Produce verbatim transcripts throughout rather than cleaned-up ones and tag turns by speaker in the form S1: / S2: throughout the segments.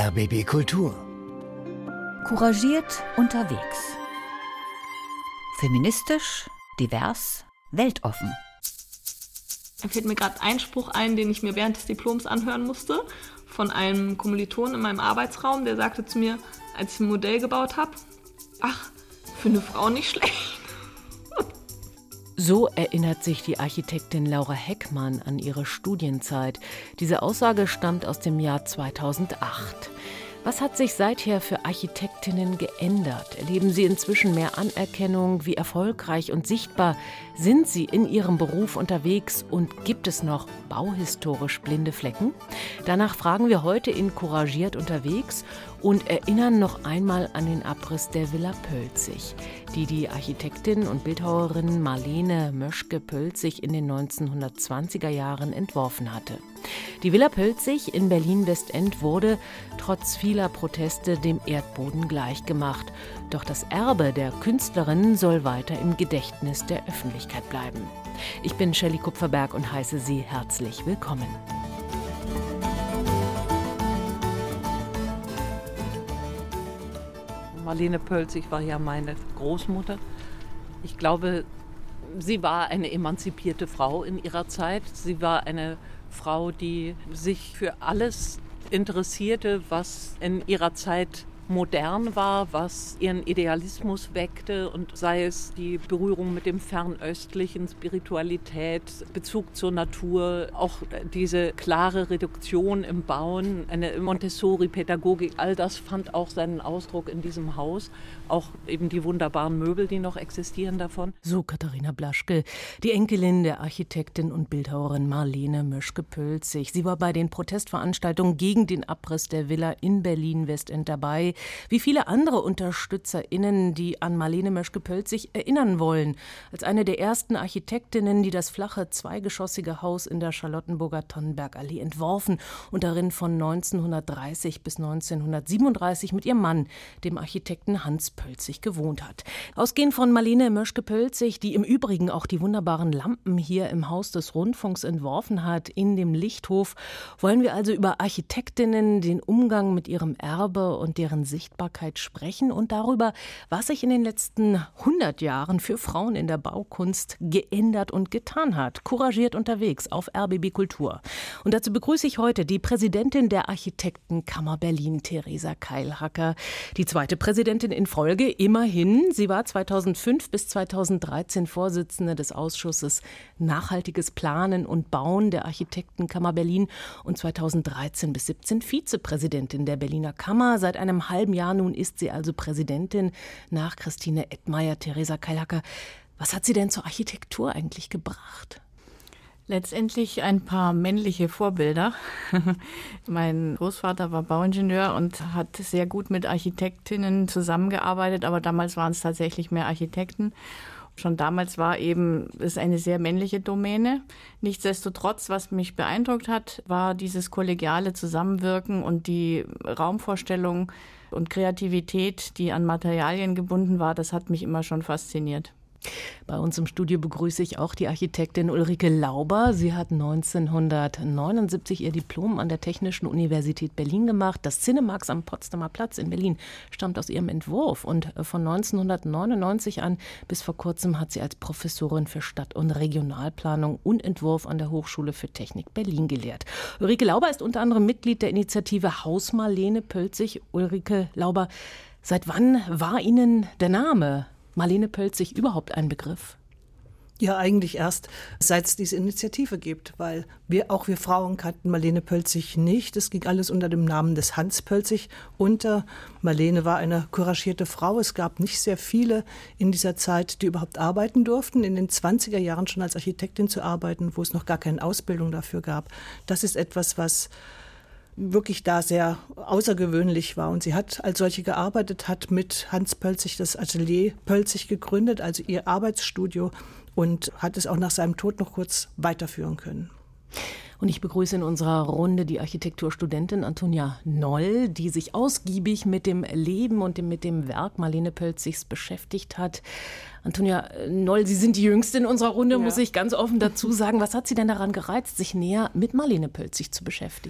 S1: R B B Kultur.
S2: Couragiert unterwegs. Feministisch, divers, weltoffen.
S3: Da fällt mir gerade ein Spruch ein, den ich mir während des Diploms anhören musste, von einem Kommiliton in meinem Arbeitsraum, der sagte zu mir, als ich ein Modell gebaut habe, ach, für eine Frau nicht schlecht.
S4: So erinnert sich die Architektin Laura Heckmann an ihre Studienzeit. Diese Aussage stammt aus dem Jahr zweitausendacht. Was hat sich seither für Architektinnen geändert? Erleben sie inzwischen mehr Anerkennung? Wie erfolgreich und sichtbar sind sie in ihrem Beruf unterwegs? Und gibt es noch bauhistorisch blinde Flecken? Danach fragen wir heute in Couragiert unterwegs und erinnern noch einmal an den Abriss der Villa Pölzig, die die Architektin und Bildhauerin Marlene Möschke-Pölzig in den neunzehnhundertzwanziger Jahren entworfen hatte. Die Villa Pölzig in Berlin-Westend wurde trotz vieler Proteste dem Erdboden gleichgemacht. Doch das Erbe der Künstlerin soll weiter im Gedächtnis der Öffentlichkeit bleiben. Ich bin Shelley Kupferberg und heiße Sie herzlich willkommen.
S5: Marlene Pölzig war ja meine Großmutter. Ich glaube, sie war eine emanzipierte Frau in ihrer Zeit. Sie war eine Frau, die sich für alles interessierte, was in ihrer Zeit modern war, was ihren Idealismus weckte, und sei es die Berührung mit dem Fernöstlichen, Spiritualität, Bezug zur Natur, auch diese klare Reduktion im Bauen, eine Montessori-Pädagogik, all das fand auch seinen Ausdruck in diesem Haus. Auch eben die wunderbaren Möbel, die noch existieren davon.
S4: So Katharina Blaschke, die Enkelin der Architektin und Bildhauerin Marlene Möschke-Pölzig. Sie war bei den Protestveranstaltungen gegen den Abriss der Villa in Berlin-Westend dabei. Wie viele andere UnterstützerInnen, die an Marlene Möschke-Pölzig erinnern wollen. Als eine der ersten Architektinnen, die das flache, zweigeschossige Haus in der Charlottenburger Tonnenbergallee entworfen und darin von neunzehnhundertdreißig bis neunzehnhundertsiebenunddreißig mit ihrem Mann, dem Architekten Hans Pölzig, gewohnt hat. Ausgehend von Marlene Möschke-Pölzig, die im Übrigen auch die wunderbaren Lampen hier im Haus des Rundfunks entworfen hat, in dem Lichthof, wollen wir also über Architektinnen, den Umgang mit ihrem Erbe und deren Sichtbarkeit sprechen und darüber, was sich in den letzten hundert Jahren für Frauen in der Baukunst geändert und getan hat. Couragiert unterwegs auf R B B Kultur. Und dazu begrüße ich heute die Präsidentin der Architektenkammer Berlin, Theresa Keilhacker. Die zweite Präsidentin in Folge, immerhin. Sie war zweitausendfünf bis zweitausenddreizehn Vorsitzende des Ausschusses Nachhaltiges Planen und Bauen der Architektenkammer Berlin und zweitausenddreizehn bis siebzehn Vizepräsidentin der Berliner Kammer. Seit einem halben Jahr nun ist sie also Präsidentin nach Christine Ettmeier. Theresa Keilhacker, was hat sie denn zur Architektur eigentlich gebracht?
S6: Letztendlich ein paar männliche Vorbilder. Mein Großvater war Bauingenieur und hat sehr gut mit Architektinnen zusammengearbeitet, aber damals waren es tatsächlich mehr Architekten. Schon damals war eben es eine sehr männliche Domäne. Nichtsdestotrotz, was mich beeindruckt hat, war dieses kollegiale Zusammenwirken und die Raumvorstellung und Kreativität, die an Materialien gebunden war. Das hat mich immer schon fasziniert.
S4: Bei uns im Studio begrüße ich auch die Architektin Ulrike Lauber. Sie hat neunzehnhundertneunundsiebzig ihr Diplom an der Technischen Universität Berlin gemacht. Das Cinemax am Potsdamer Platz in Berlin stammt aus ihrem Entwurf. Und von neunzehnhundertneunundneunzig an bis vor kurzem hat sie als Professorin für Stadt- und Regionalplanung und Entwurf an der Hochschule für Technik Berlin gelehrt. Ulrike Lauber ist unter anderem Mitglied der Initiative Haus Marlene Pölzig. Ulrike Lauber, seit wann war Ihnen der Name Marlene Pölzig überhaupt ein Begriff?
S7: Ja, eigentlich erst, seit es diese Initiative gibt, weil wir, auch wir Frauen kannten Marlene Pölzig nicht. Es ging alles unter dem Namen des Hans Pölzig unter. Marlene war eine couragierte Frau. Es gab nicht sehr viele in dieser Zeit, die überhaupt arbeiten durften, in den zwanziger Jahren schon als Architektin zu arbeiten, wo es noch gar keine Ausbildung dafür gab. Das ist etwas, was wirklich da sehr außergewöhnlich war. Und sie hat als solche gearbeitet, hat mit Hans Pölzig das Atelier Pölzig gegründet, also ihr Arbeitsstudio, und hat es auch nach seinem Tod noch kurz weiterführen können.
S4: Und ich begrüße in unserer Runde die Architekturstudentin Antonia Noll, die sich ausgiebig mit dem Leben und mit dem Werk Marlene Pölzigs beschäftigt hat. Antonia Noll, Sie sind die Jüngste in unserer Runde, ja. Muss ich ganz offen dazu sagen. Was hat Sie denn daran gereizt, sich näher mit Marlene Pölzig zu beschäftigen?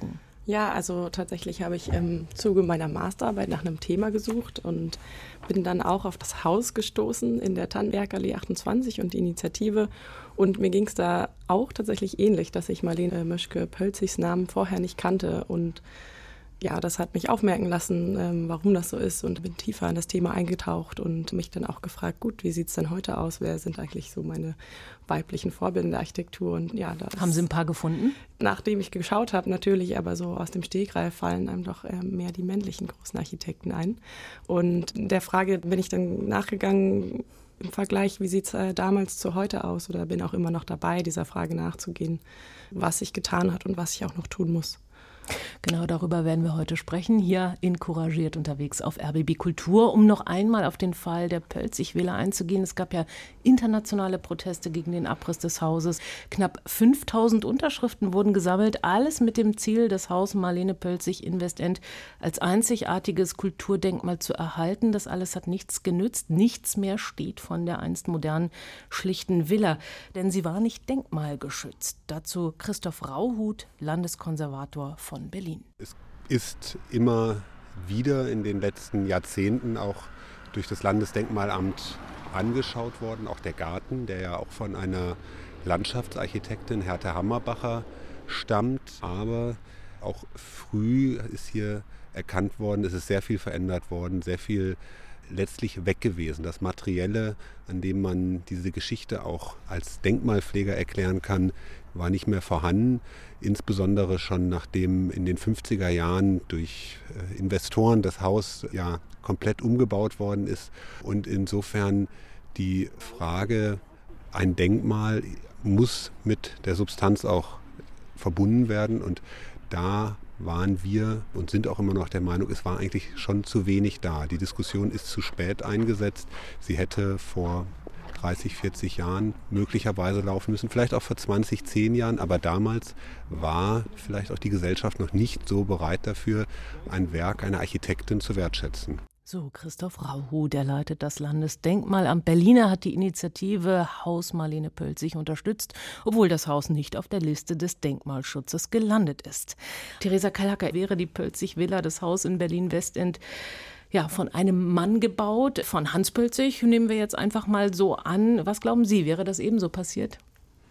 S1: Ja, also tatsächlich habe ich im Zuge meiner Masterarbeit nach einem Thema gesucht und bin dann auch auf das Haus gestoßen in der Tannenbergallee achtundzwanzig und die Initiative. Und mir ging es da auch tatsächlich ähnlich, dass ich Marlene Möschke-Pölzigs Namen vorher nicht kannte. Und ja, das hat mich aufmerken lassen, ähm, warum das so ist, und bin tiefer in das Thema eingetaucht und mich dann auch gefragt, gut, wie sieht es denn heute aus? Wer sind eigentlich so meine weiblichen Vorbilder in der Architektur? Und ja, das
S4: Haben Sie ein paar gefunden?
S1: Nachdem ich geschaut habe, natürlich, aber so aus dem Stegreif fallen einem doch äh, mehr die männlichen großen Architekten ein. Und der Frage bin ich dann nachgegangen, im Vergleich, wie sieht es äh, damals zu heute aus, oder bin auch immer noch dabei, dieser Frage nachzugehen, was sich getan hat und was ich auch noch tun muss.
S4: Genau darüber werden wir heute sprechen, hier in Couragiert unterwegs auf R B B Kultur, um noch einmal auf den Fall der Pölzig-Villa einzugehen. Es gab ja internationale Proteste gegen den Abriss des Hauses. Knapp fünftausend Unterschriften wurden gesammelt, alles mit dem Ziel, das Haus Marlene Pölzig in Westend als einzigartiges Kulturdenkmal zu erhalten. Das alles hat nichts genützt, nichts mehr steht von der einst modernen, schlichten Villa, denn sie war nicht denkmalgeschützt. Dazu Christoph Rauhut, Landeskonservator von Berlin.
S8: Es ist immer wieder in den letzten Jahrzehnten auch durch das Landesdenkmalamt angeschaut worden, auch der Garten, der ja auch von einer Landschaftsarchitektin, Hertha Hammerbacher, stammt. Aber auch früh ist hier erkannt worden, es ist sehr viel verändert worden, sehr viel letztlich weg gewesen. Das Materielle, an dem man diese Geschichte auch als Denkmalpfleger erklären kann, war nicht mehr vorhanden. Insbesondere schon nachdem in den fünfziger Jahren durch Investoren das Haus ja komplett umgebaut worden ist. Und insofern die Frage, ein Denkmal muss mit der Substanz auch verbunden werden. Und da waren wir und sind auch immer noch der Meinung, es war eigentlich schon zu wenig da. Die Diskussion ist zu spät eingesetzt. Sie hätte vor dreißig, vierzig Jahren möglicherweise laufen müssen, vielleicht auch vor zwanzig, zehn Jahren, aber damals war vielleicht auch die Gesellschaft noch nicht so bereit dafür, ein Werk einer Architektin zu wertschätzen.
S4: So, Christoph Rauhut, der leitet das Landesdenkmalamt. Berliner hat die Initiative Haus Marlene Pölzig unterstützt, obwohl das Haus nicht auf der Liste des Denkmalschutzes gelandet ist. Theresa Kallacker, wäre die Pölzig-Villa, das Haus in Berlin-Westend, ja, von einem Mann gebaut, von Hans Pölzig, nehmen wir jetzt einfach mal so an. Was glauben Sie, wäre das ebenso passiert?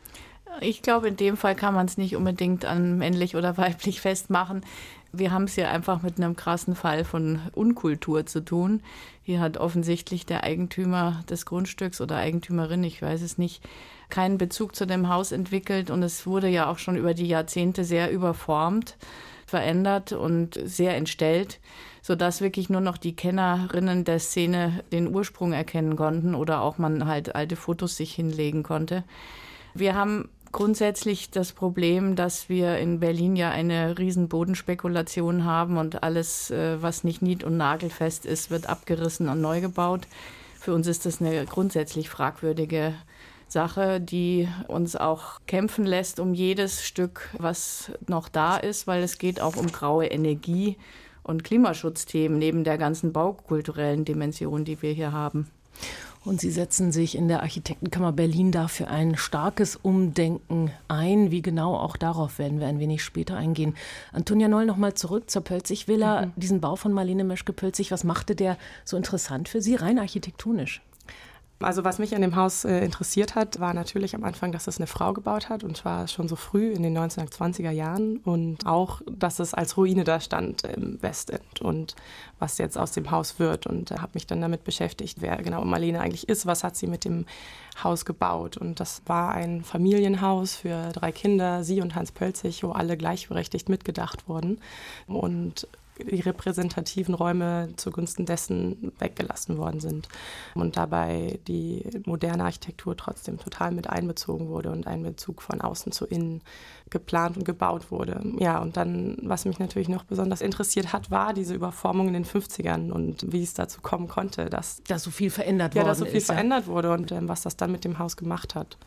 S6: Ich glaube, in dem Fall kann man es nicht unbedingt an männlich oder weiblich festmachen. Wir haben es hier einfach mit einem krassen Fall von Unkultur zu tun. Hier hat offensichtlich der Eigentümer des Grundstücks oder Eigentümerin, ich weiß es nicht, keinen Bezug zu dem Haus entwickelt. Und es wurde ja auch schon über die Jahrzehnte sehr überformt, verändert und sehr entstellt, sodass wirklich nur noch die Kennerinnen der Szene den Ursprung erkennen konnten oder auch man halt alte Fotos sich hinlegen konnte. Wir haben grundsätzlich das Problem, dass wir in Berlin ja eine riesen Bodenspekulation haben und alles, was nicht nied- und nagelfest ist, wird abgerissen und neu gebaut. Für uns ist das eine grundsätzlich fragwürdige Sache, die uns auch kämpfen lässt um jedes Stück, was noch da ist, weil es geht auch um graue Energie und Klimaschutzthemen neben der ganzen baukulturellen Dimension, die wir hier haben.
S4: Und Sie setzen sich in der Architektenkammer Berlin dafür ein starkes Umdenken ein. Wie genau, auch darauf werden wir ein wenig später eingehen. Antonia Noll, noch mal zurück zur Pölzig-Villa. Mhm. Diesen Bau von Marlene Möschke-Pölzig, was machte der so interessant für Sie, rein architektonisch?
S1: Also was mich an dem Haus äh, interessiert hat, war natürlich am Anfang, dass es eine Frau gebaut hat, und zwar schon so früh in den neunzehnhundertzwanziger Jahren, und auch, dass es als Ruine da stand im Westend und was jetzt aus dem Haus wird, und äh, habe mich dann damit beschäftigt, wer genau Marlene eigentlich ist, was hat sie mit dem Haus gebaut, und das war ein Familienhaus für drei Kinder, sie und Hans Pölzig, wo alle gleichberechtigt mitgedacht wurden und die repräsentativen Räume zugunsten dessen weggelassen worden sind und dabei die moderne Architektur trotzdem total mit einbezogen wurde und ein Bezug von außen zu innen geplant und gebaut wurde. Ja, und dann, was mich natürlich noch besonders interessiert hat, war diese Überformung in den fünfzigern und wie es dazu kommen konnte, dass,
S4: dass so viel verändert
S1: ja,
S4: worden
S1: dass so viel
S4: ist,
S1: verändert ja. wurde und ähm, was das dann mit dem Haus gemacht hat.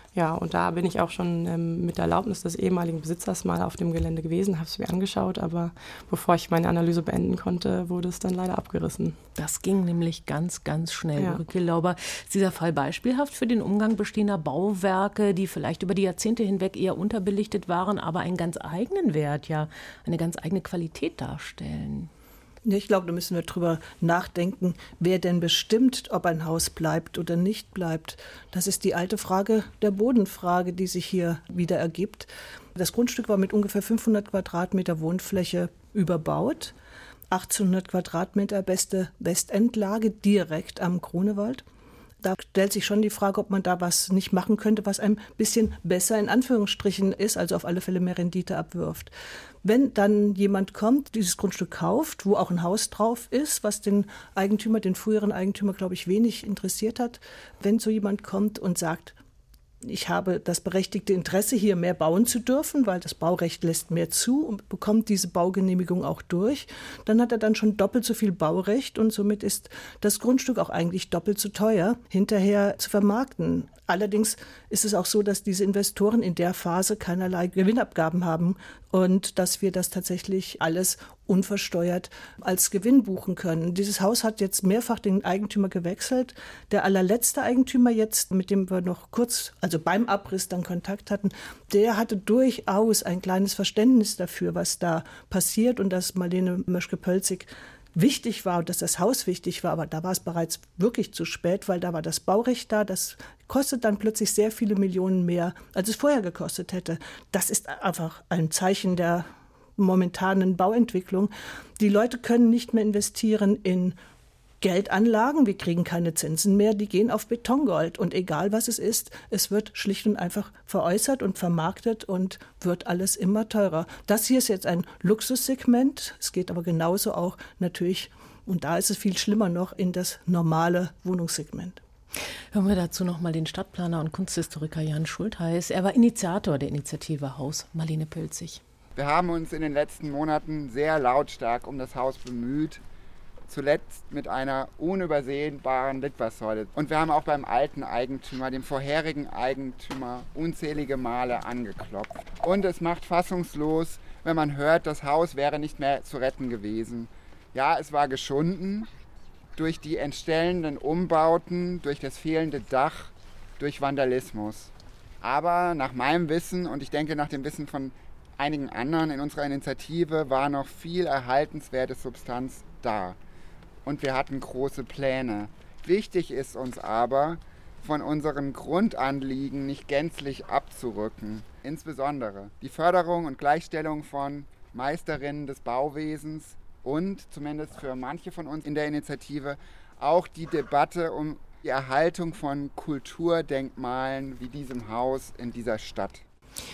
S1: Ja, und da bin ich auch schon ähm, mit der Erlaubnis des ehemaligen Besitzers mal auf dem Gelände gewesen, habe es mir angeschaut, aber bevor ich meine Analyse beenden konnte, wurde es dann leider abgerissen.
S4: Das ging nämlich ganz, ganz schnell.
S1: Ja.
S4: Ulrike Lauber, ist dieser Fall beispielhaft für den Umgang bestehender Bauwerke, die vielleicht über die Jahrzehnte hinweg eher unterbelichtet waren, aber einen ganz eigenen Wert, ja, eine ganz eigene Qualität darstellen?
S7: Ich glaube, da müssen wir drüber nachdenken, wer denn bestimmt, ob ein Haus bleibt oder nicht bleibt. Das ist die alte Frage der Bodenfrage, die sich hier wieder ergibt. Das Grundstück war mit ungefähr fünfhundert Quadratmeter Wohnfläche überbaut. achtzehnhundert Quadratmeter beste Westendlage direkt am Grunewald. Da stellt sich schon die Frage, ob man da was nicht machen könnte, was ein bisschen besser in Anführungsstrichen ist, also auf alle Fälle mehr Rendite abwirft. Wenn dann jemand kommt, dieses Grundstück kauft, wo auch ein Haus drauf ist, was den Eigentümer, den früheren Eigentümer, glaube ich, wenig interessiert hat, wenn so jemand kommt und sagt, ich habe das berechtigte Interesse, hier mehr bauen zu dürfen, weil das Baurecht lässt mehr zu und bekommt diese Baugenehmigung auch durch, dann hat er dann schon doppelt so viel Baurecht und somit ist das Grundstück auch eigentlich doppelt so teuer, hinterher zu vermarkten. Allerdings ist es auch so, dass diese Investoren in der Phase keinerlei Gewinnabgaben haben und dass wir das tatsächlich alles unversteuert als Gewinn buchen können. Dieses Haus hat jetzt mehrfach den Eigentümer gewechselt. Der allerletzte Eigentümer jetzt, mit dem wir noch kurz, also beim Abriss dann Kontakt hatten, der hatte durchaus ein kleines Verständnis dafür, was da passiert und dass Marlene Möschke-Pölzig wichtig war und dass das Haus wichtig war, aber da war es bereits wirklich zu spät, weil da war das Baurecht da, das kostet dann plötzlich sehr viele Millionen mehr, als es vorher gekostet hätte. Das ist einfach ein Zeichen der momentanen Bauentwicklung. Die Leute können nicht mehr investieren in Geldanlagen, wir kriegen keine Zinsen mehr, die gehen auf Betongold. Und egal was es ist, es wird schlicht und einfach veräußert und vermarktet und wird alles immer teurer. Das hier ist jetzt ein Luxussegment, es geht aber genauso auch natürlich, und da ist es viel schlimmer noch, in das normale Wohnungssegment.
S4: Hören wir dazu noch mal den Stadtplaner und Kunsthistoriker Jan Schultheis. Er war Initiator der Initiative Haus Marlene Pölzig.
S9: Wir haben uns in den letzten Monaten sehr lautstark um das Haus bemüht, zuletzt mit einer unübersehbaren Litfaßsäule. Und wir haben auch beim alten Eigentümer, dem vorherigen Eigentümer, unzählige Male angeklopft. Und es macht fassungslos, wenn man hört, das Haus wäre nicht mehr zu retten gewesen. Ja, es war geschunden durch die entstellenden Umbauten, durch das fehlende Dach, durch Vandalismus. Aber nach meinem Wissen und ich denke nach dem Wissen von einigen anderen in unserer Initiative war noch viel erhaltenswerte Substanz da. Und wir hatten große Pläne. Wichtig ist uns aber, von unseren Grundanliegen nicht gänzlich abzurücken. Insbesondere die Förderung und Gleichstellung von Meisterinnen des Bauwesens und, zumindest für manche von uns in der Initiative, auch die Debatte um die Erhaltung von Kulturdenkmalen wie diesem Haus in dieser Stadt.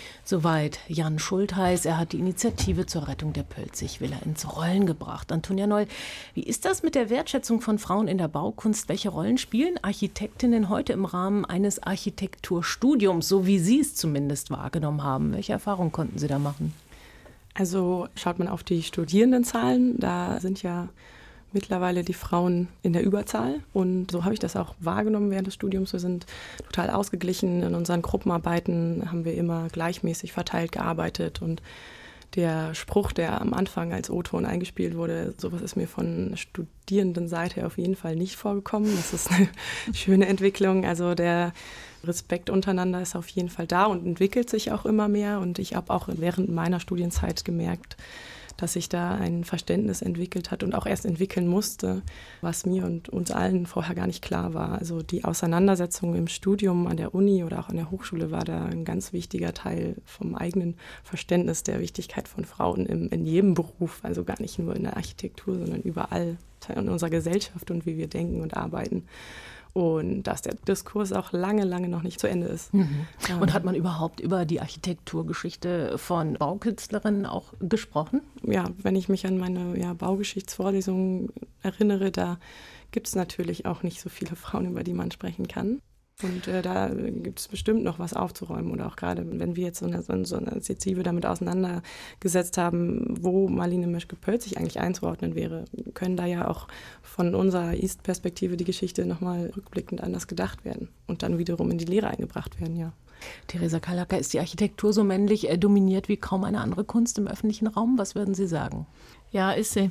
S4: Soweit Jan Schultheis. Er hat die Initiative zur Rettung der Pölzig-Villa ins Rollen gebracht. Antonia Noll, wie ist das mit der Wertschätzung von Frauen in der Baukunst? Welche Rollen spielen Architektinnen heute im Rahmen eines Architekturstudiums, so wie Sie es zumindest wahrgenommen haben? Welche Erfahrungen konnten Sie da machen?
S1: Also schaut man auf die Studierendenzahlen, da sind ja mittlerweile die Frauen in der Überzahl und so habe ich das auch wahrgenommen während des Studiums. Wir sind total ausgeglichen. In unseren Gruppenarbeiten haben wir immer gleichmäßig verteilt gearbeitet und der Spruch, der am Anfang als O-Ton eingespielt wurde, sowas ist mir von Studierendenseite auf jeden Fall nicht vorgekommen. Das ist eine schöne Entwicklung. Also der Respekt untereinander ist auf jeden Fall da und entwickelt sich auch immer mehr und ich habe auch während meiner Studienzeit gemerkt, dass sich da ein Verständnis entwickelt hat und auch erst entwickeln musste, was mir und uns allen vorher gar nicht klar war. Also die Auseinandersetzung im Studium an der Uni oder auch an der Hochschule war da ein ganz wichtiger Teil vom eigenen Verständnis der Wichtigkeit von Frauen im, in jedem Beruf, also gar nicht nur in der Architektur, sondern überall in unserer Gesellschaft und wie wir denken und arbeiten. Und dass der Diskurs auch lange, lange noch nicht zu Ende ist.
S4: Mhm. Und hat man überhaupt über die Architekturgeschichte von Baukünstlerinnen auch gesprochen?
S1: Ja, wenn ich mich an meine ja, Baugeschichtsvorlesungen erinnere, da gibt es natürlich auch nicht so viele Frauen, über die man sprechen kann. Und äh, da gibt es bestimmt noch was aufzuräumen. Oder auch gerade, wenn wir jetzt so eine, so eine Initiative damit auseinandergesetzt haben, wo Marlene Möschke-Pölzig eigentlich einzuordnen wäre, können da ja auch von unserer East-Perspektive die Geschichte nochmal rückblickend anders gedacht werden und dann wiederum in die Lehre eingebracht werden, ja.
S4: Theresa Kallacker, ist die Architektur so männlich äh, dominiert wie kaum eine andere Kunst im öffentlichen Raum? Was würden Sie sagen?
S6: Ja, ist sie.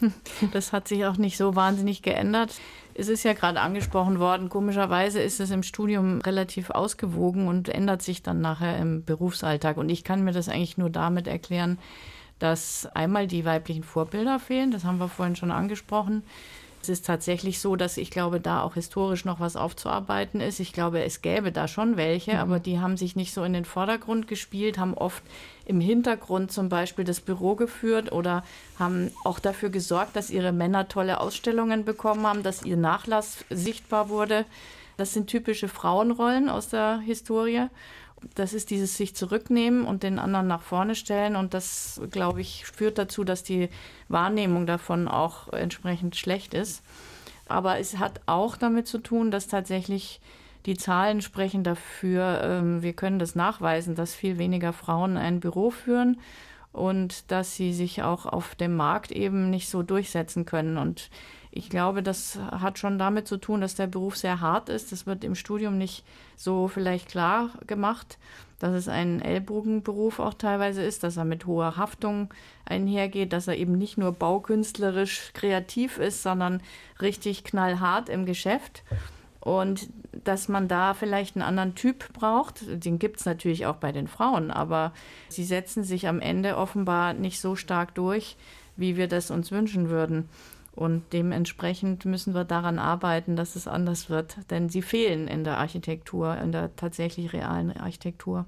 S6: Das hat sich auch nicht so wahnsinnig geändert. Es ist ja gerade angesprochen worden, komischerweise ist es im Studium relativ ausgewogen und ändert sich dann nachher im Berufsalltag. Und ich kann mir das eigentlich nur damit erklären, dass einmal die weiblichen Vorbilder fehlen, das haben wir vorhin schon angesprochen. Es ist tatsächlich so, dass ich glaube, da auch historisch noch was aufzuarbeiten ist. Ich glaube, es gäbe da schon welche, mhm. aber die haben sich nicht so in den Vordergrund gespielt, haben oft im Hintergrund zum Beispiel das Büro geführt oder haben auch dafür gesorgt, dass ihre Männer tolle Ausstellungen bekommen haben, dass ihr Nachlass sichtbar wurde. Das sind typische Frauenrollen aus der Historie. Das ist dieses sich zurücknehmen und den anderen nach vorne stellen. Und das, glaube ich, führt dazu, dass die Wahrnehmung davon auch entsprechend schlecht ist. Aber es hat auch damit zu tun, dass tatsächlich die Zahlen sprechen dafür, wir können das nachweisen, dass viel weniger Frauen ein Büro führen und dass sie sich auch auf dem Markt eben nicht so durchsetzen können. Und ich glaube, das hat schon damit zu tun, dass der Beruf sehr hart ist. Das wird im Studium nicht so vielleicht klar gemacht, dass es ein Ellbogenberuf auch teilweise ist, dass er mit hoher Haftung einhergeht, dass er eben nicht nur baukünstlerisch kreativ ist, sondern richtig knallhart im Geschäft. Und dass man da vielleicht einen anderen Typ braucht, den gibt es natürlich auch bei den Frauen, aber sie setzen sich am Ende offenbar nicht so stark durch, wie wir das uns wünschen würden. Und dementsprechend müssen wir daran arbeiten, dass es anders wird, denn sie fehlen in der Architektur, in der tatsächlich realen Architektur.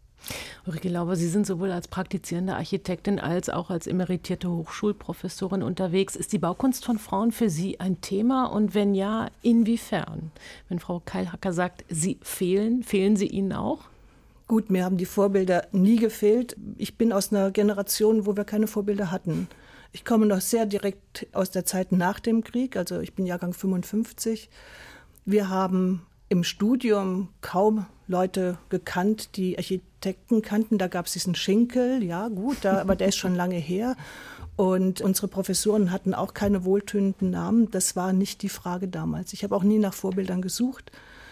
S4: Ulrike Lauber, Sie sind sowohl als praktizierende Architektin als auch als emeritierte Hochschulprofessorin unterwegs. Ist die Baukunst von Frauen für Sie ein Thema und wenn ja, inwiefern? Wenn Frau Kallacker sagt, Sie fehlen, fehlen sie Ihnen auch?
S7: Gut, mir haben die Vorbilder nie gefehlt. Ich bin aus einer Generation, wo wir keine Vorbilder hatten. Ich komme noch sehr direkt aus der Zeit nach dem Krieg, also ich bin Jahrgang fünfundfünfzig. Wir haben im Studium kaum Leute gekannt, die Architekten kannten. Da gab es diesen Schinkel, ja gut, da, aber der ist schon lange her. Und unsere Professoren hatten auch keine wohltönenden Namen. Das war nicht die Frage damals. Ich habe auch nie nach Vorbildern gesucht.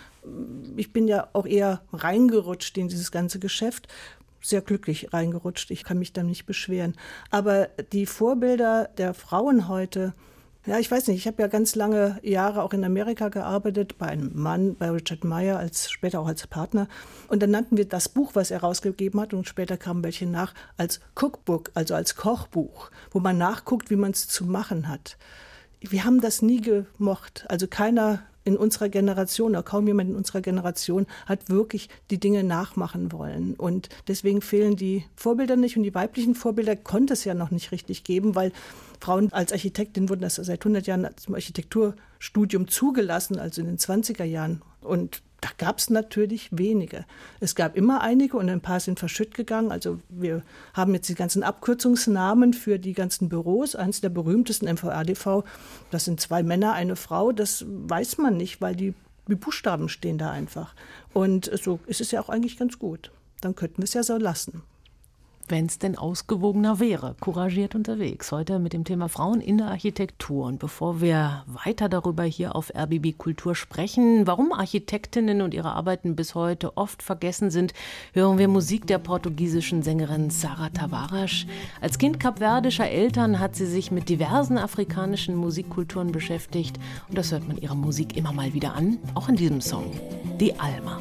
S7: Ich bin ja auch eher reingerutscht in dieses ganze Geschäft. Sehr glücklich reingerutscht. Ich kann mich da nicht beschweren. Aber die Vorbilder der Frauen heute, ja, ich weiß nicht, ich habe ja ganz lange Jahre auch in Amerika gearbeitet, bei einem Mann, bei Richard Meyer, als, später auch als Partner. Und dann nannten wir das Buch, was er rausgegeben hat, und später kamen welche nach, als Cookbook, also als Kochbuch, wo man nachguckt, wie man es zu machen hat. Wir haben das nie gemocht. Also keiner in unserer Generation, oder kaum jemand in unserer Generation, hat wirklich die Dinge nachmachen wollen. Und deswegen fehlen die Vorbilder nicht. Und die weiblichen Vorbilder konnte es ja noch nicht richtig geben, weil Frauen als Architektin wurden das seit hundert Jahren zum Architekturstudium zugelassen, also in den zwanziger Jahren. Und da gab es natürlich wenige. Es gab immer einige und ein paar sind verschütt gegangen. Also wir haben jetzt die ganzen Abkürzungsnamen für die ganzen Büros. Eins der berühmtesten, M V R D V, das sind zwei Männer, eine Frau. Das weiß man nicht, weil die, die Buchstaben stehen da einfach. Und so ist es ja auch eigentlich ganz gut. Dann könnten wir es ja so lassen.
S4: Wenn es denn ausgewogener wäre. Couragiert unterwegs. Heute mit dem Thema Frauen in der Architektur. Und bevor wir weiter darüber hier auf R B B Kultur sprechen, warum Architektinnen und ihre Arbeiten bis heute oft vergessen sind, hören wir Musik der portugiesischen Sängerin Sara Tavares. Als Kind kapverdischer Eltern hat sie sich mit diversen afrikanischen Musikkulturen beschäftigt. Und das hört man ihrer Musik immer mal wieder an, auch in diesem Song. Die Alma.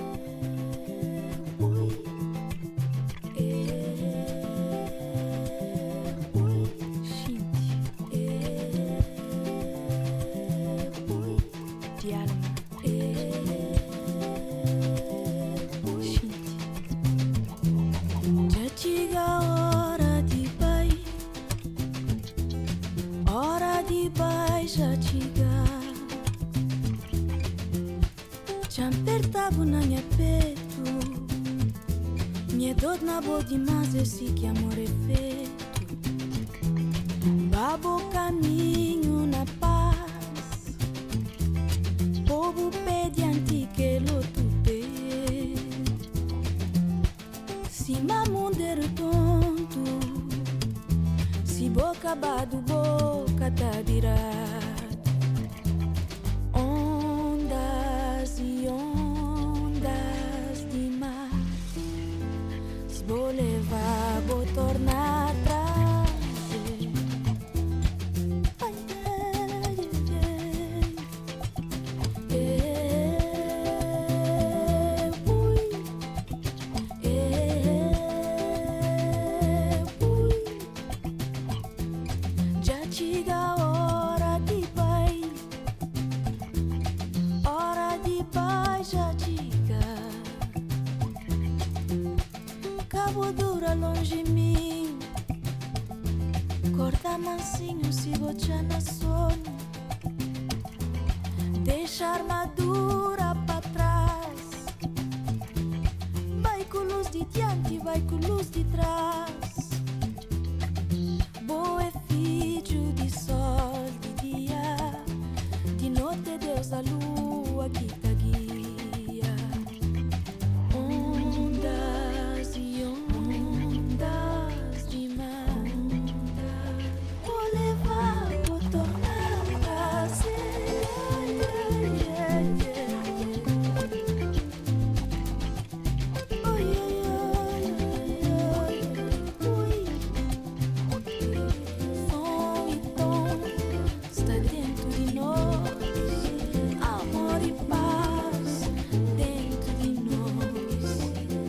S10: chega a hora de pai, hora de pai já chega. Cabo Dura longe de mim, corta mansinho se botar na sono, deixa a armadura pra trás, vai com luz de diante, vai com luz de trás. Boa é filho de sol, de dia, de noite Deus a lua que te guia. Ondas e ondas de mar, vou levar, vou tornar a ser. Yeah, yeah, yeah. Oh, yeah, yeah, yeah. Ui. Som e tom está dentro de nós, amor e paz dentro de nós.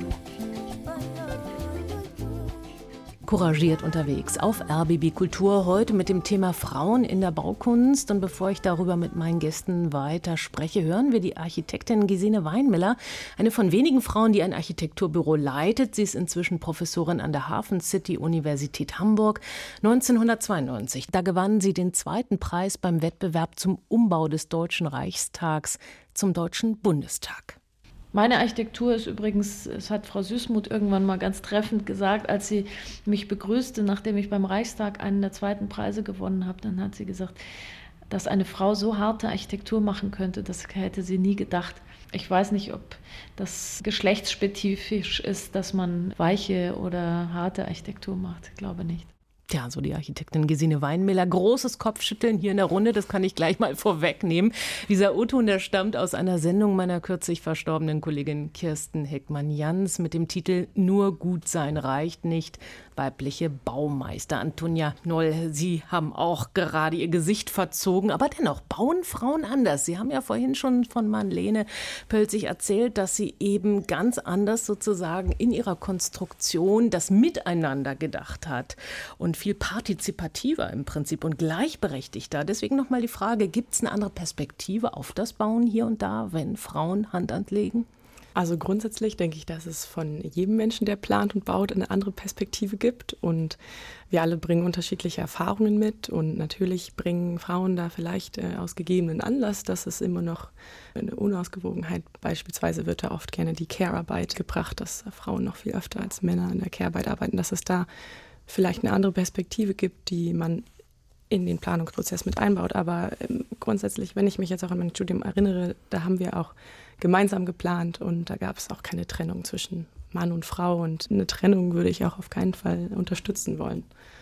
S4: Couragiert unterwegs auf R B B Kultur, heute mit dem Thema Frauen in der Baukunst. Und bevor ich darüber mit meinen Gästen weiter spreche, hören wir die Architektin Gesine Weinmiller, eine von wenigen Frauen, die ein Architekturbüro leitet. Sie ist inzwischen Professorin an der Hafen City Universität Hamburg. neunzehnhundertzweiundneunzig, da gewann sie den zweiten Preis beim Wettbewerb zum Umbau des Deutschen Reichstags zum Deutschen Bundestag.
S11: Meine Architektur ist übrigens, es hat Frau Süßmuth irgendwann mal ganz treffend gesagt, als sie mich begrüßte, nachdem ich beim Reichstag einen der zweiten Preise gewonnen habe, dann hat sie gesagt, dass eine Frau so harte Architektur machen könnte, das hätte sie nie gedacht. Ich weiß nicht, ob das geschlechtsspezifisch ist, dass man weiche oder harte Architektur macht. Ich glaube nicht.
S4: Ja, so die Architektin Gesine Weinmiller. Großes Kopfschütteln hier in der Runde, das kann ich gleich mal vorwegnehmen. Dieser O-Ton, der stammt aus einer Sendung meiner kürzlich verstorbenen Kollegin Kirsten Heckmann-Jans mit dem Titel Nur gut sein reicht nicht. Weibliche Baumeister. Antonia Noll, Sie haben auch gerade Ihr Gesicht verzogen, aber dennoch bauen Frauen anders. Sie haben ja vorhin schon von Marlene Pölzig erzählt, dass sie eben ganz anders sozusagen in ihrer Konstruktion das Miteinander gedacht hat und viel partizipativer im Prinzip und gleichberechtigter. Deswegen nochmal die Frage, gibt es eine andere Perspektive auf das Bauen hier und da, wenn Frauen Hand anlegen?
S1: Also grundsätzlich denke ich, dass es von jedem Menschen, der plant und baut, eine andere Perspektive gibt. Und wir alle bringen unterschiedliche Erfahrungen mit. Und natürlich bringen Frauen da vielleicht äh, aus gegebenen Anlass, dass es immer noch eine Unausgewogenheit, beispielsweise wird da oft gerne die Care-Arbeit gebracht, dass Frauen noch viel öfter als Männer in der Care-Arbeit arbeiten, dass es da vielleicht eine andere Perspektive gibt, die man in den Planungsprozess mit einbaut. Aber ähm, grundsätzlich, wenn ich mich jetzt auch an mein Studium erinnere, da haben wir auch gemeinsam geplant und da gab es auch keine Trennung zwischen Mann und Frau und eine Trennung würde ich auch auf keinen Fall unterstützen wollen.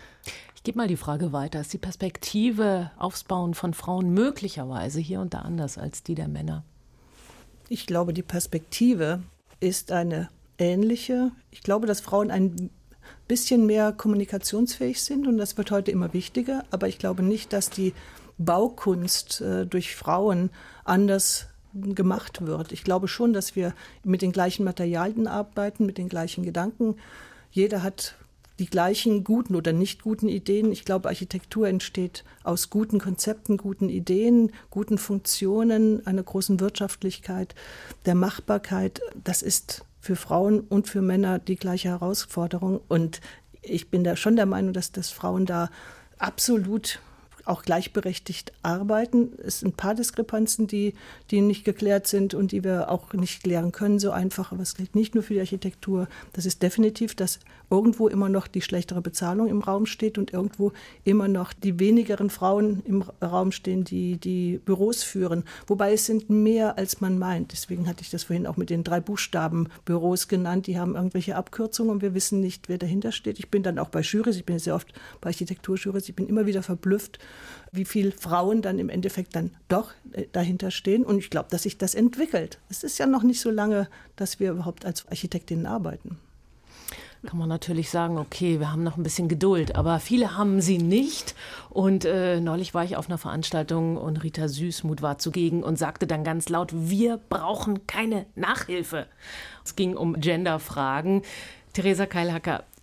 S4: Ich gebe mal die Frage weiter. Ist die Perspektive aufs Bauen von Frauen möglicherweise hier und da anders als die der Männer?
S7: Ich glaube, die Perspektive ist eine ähnliche. Ich glaube, dass Frauen ein bisschen mehr kommunikationsfähig sind und das wird heute immer wichtiger. Aber ich glaube nicht, dass die Baukunst äh, durch Frauen anders gemacht wird. Ich glaube schon, dass wir mit den gleichen Materialien arbeiten, mit den gleichen Gedanken. Jeder hat die gleichen guten oder nicht guten Ideen. Ich glaube, Architektur entsteht aus guten Konzepten, guten Ideen, guten Funktionen, einer großen Wirtschaftlichkeit, der Machbarkeit. Das ist für Frauen und für Männer die gleiche Herausforderung. Und ich bin da schon der Meinung, dass, dass Frauen da absolut auch gleichberechtigt arbeiten. Es sind ein paar Diskrepanzen, die, die nicht geklärt sind und die wir auch nicht klären können, so einfach. Aber es gilt nicht nur für die Architektur. Das ist definitiv, dass irgendwo immer noch die schlechtere Bezahlung im Raum steht und irgendwo immer noch die wenigeren Frauen im Raum stehen, die die Büros führen. Wobei es sind mehr, als man meint. Deswegen hatte ich das vorhin auch mit den drei Buchstaben Büros genannt. Die haben irgendwelche Abkürzungen und wir wissen nicht, wer dahinter steht. Ich bin dann auch bei Jurys, ich bin sehr oft bei Architekturjurys, ich bin immer wieder verblüfft, wie viele Frauen dann im Endeffekt dann doch dahinter stehen. Und ich glaube, dass sich das entwickelt. Es ist ja noch nicht so lange, dass wir überhaupt als Architektinnen arbeiten.
S4: Kann man natürlich sagen, okay, wir haben noch ein bisschen Geduld, aber viele haben sie nicht. Und äh, neulich war ich auf einer Veranstaltung und Rita Süßmuth war zugegen und sagte dann ganz laut, wir brauchen keine Nachhilfe. Es ging um Genderfragen. Theresa Keilhacker,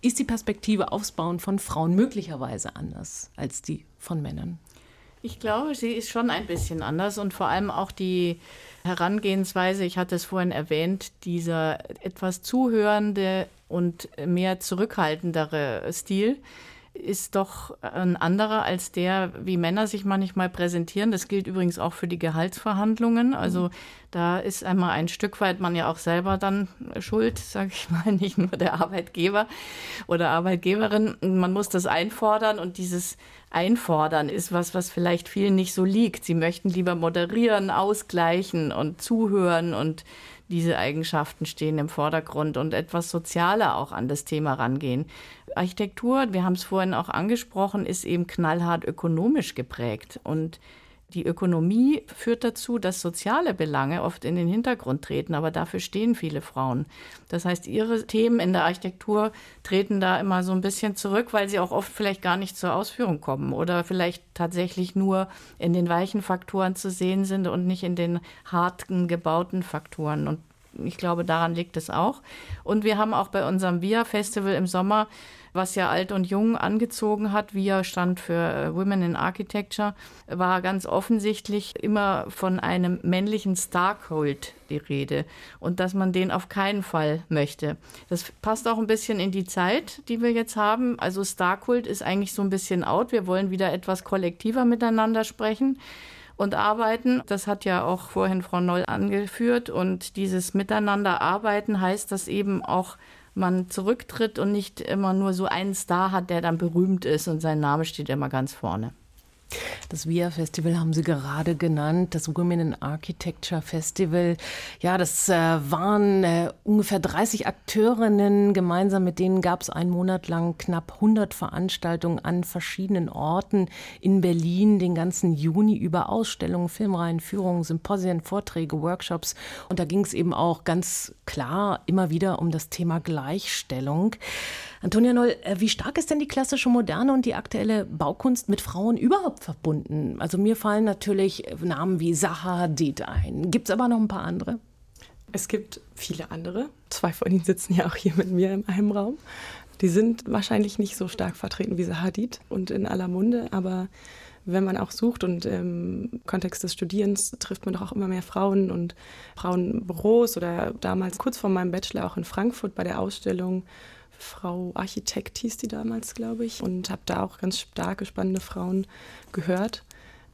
S4: Ist die Perspektive aufs Bauen von Frauen möglicherweise anders als die von Männern?
S6: Ich glaube, sie ist schon ein bisschen anders und vor allem auch die Herangehensweise, ich hatte es vorhin erwähnt, dieser etwas zuhörende und mehr zurückhaltendere Stil ist doch ein anderer als der, wie Männer sich manchmal präsentieren. Das gilt übrigens auch für die Gehaltsverhandlungen. Also da ist einmal ein Stück weit man ja auch selber dann schuld, sage ich mal, nicht nur der Arbeitgeber oder Arbeitgeberin. Man muss das einfordern und dieses Einfordern ist was, was vielleicht vielen nicht so liegt. Sie möchten lieber moderieren, ausgleichen und zuhören und diese Eigenschaften stehen im Vordergrund und etwas sozialer auch an das Thema rangehen. Architektur, wir haben es vorhin auch angesprochen, ist eben knallhart ökonomisch geprägt. Und die Ökonomie führt dazu, dass soziale Belange oft in den Hintergrund treten, aber dafür stehen viele Frauen. Das heißt, ihre Themen in der Architektur treten da immer so ein bisschen zurück, weil sie auch oft vielleicht gar nicht zur Ausführung kommen oder vielleicht tatsächlich nur in den weichen Faktoren zu sehen sind und nicht in den harten gebauten Faktoren. Und ich glaube, daran liegt es auch. Und wir haben auch bei unserem V I A-Festival im Sommer, was ja alt und jung angezogen hat, V I A stand für Women in Architecture, war ganz offensichtlich immer von einem männlichen Star-Kult die Rede und dass man den auf keinen Fall möchte. Das passt auch ein bisschen in die Zeit, die wir jetzt haben. Also Star-Kult ist eigentlich so ein bisschen out. Wir wollen wieder etwas kollektiver miteinander sprechen und arbeiten. Das hat ja auch vorhin Frau Noll angeführt. Und dieses Miteinanderarbeiten heißt, dass eben auch man zurücktritt und nicht immer nur so einen Star hat, der dann berühmt ist und sein Name steht immer ganz vorne.
S4: Das V I A-Festival haben Sie gerade genannt, das Women in Architecture Festival. Ja, das äh, waren äh, ungefähr dreißig Akteurinnen. Gemeinsam mit denen gab es einen Monat lang knapp hundert Veranstaltungen an verschiedenen Orten in Berlin, den ganzen Juni über Ausstellungen, Filmreihen, Führungen, Symposien, Vorträge, Workshops. Und da ging es eben auch ganz klar immer wieder um das Thema Gleichstellung. Antonia Noll, wie stark ist denn die klassische Moderne und die aktuelle Baukunst mit Frauen überhaupt verbunden? Also mir fallen natürlich Namen wie Zaha Hadid ein. Gibt es aber noch ein paar andere?
S1: Es gibt viele andere. Zwei von ihnen sitzen ja auch hier mit mir in einem Raum. Die sind wahrscheinlich nicht so stark vertreten wie Zaha Hadid und in aller Munde, aber wenn man auch sucht und im Kontext des Studierens trifft man doch auch immer mehr Frauen und Frauenbüros oder damals kurz vor meinem Bachelor auch in Frankfurt bei der Ausstellung Frau Architekt hieß die damals, glaube ich, und habe da auch ganz starke, spannende Frauen gehört.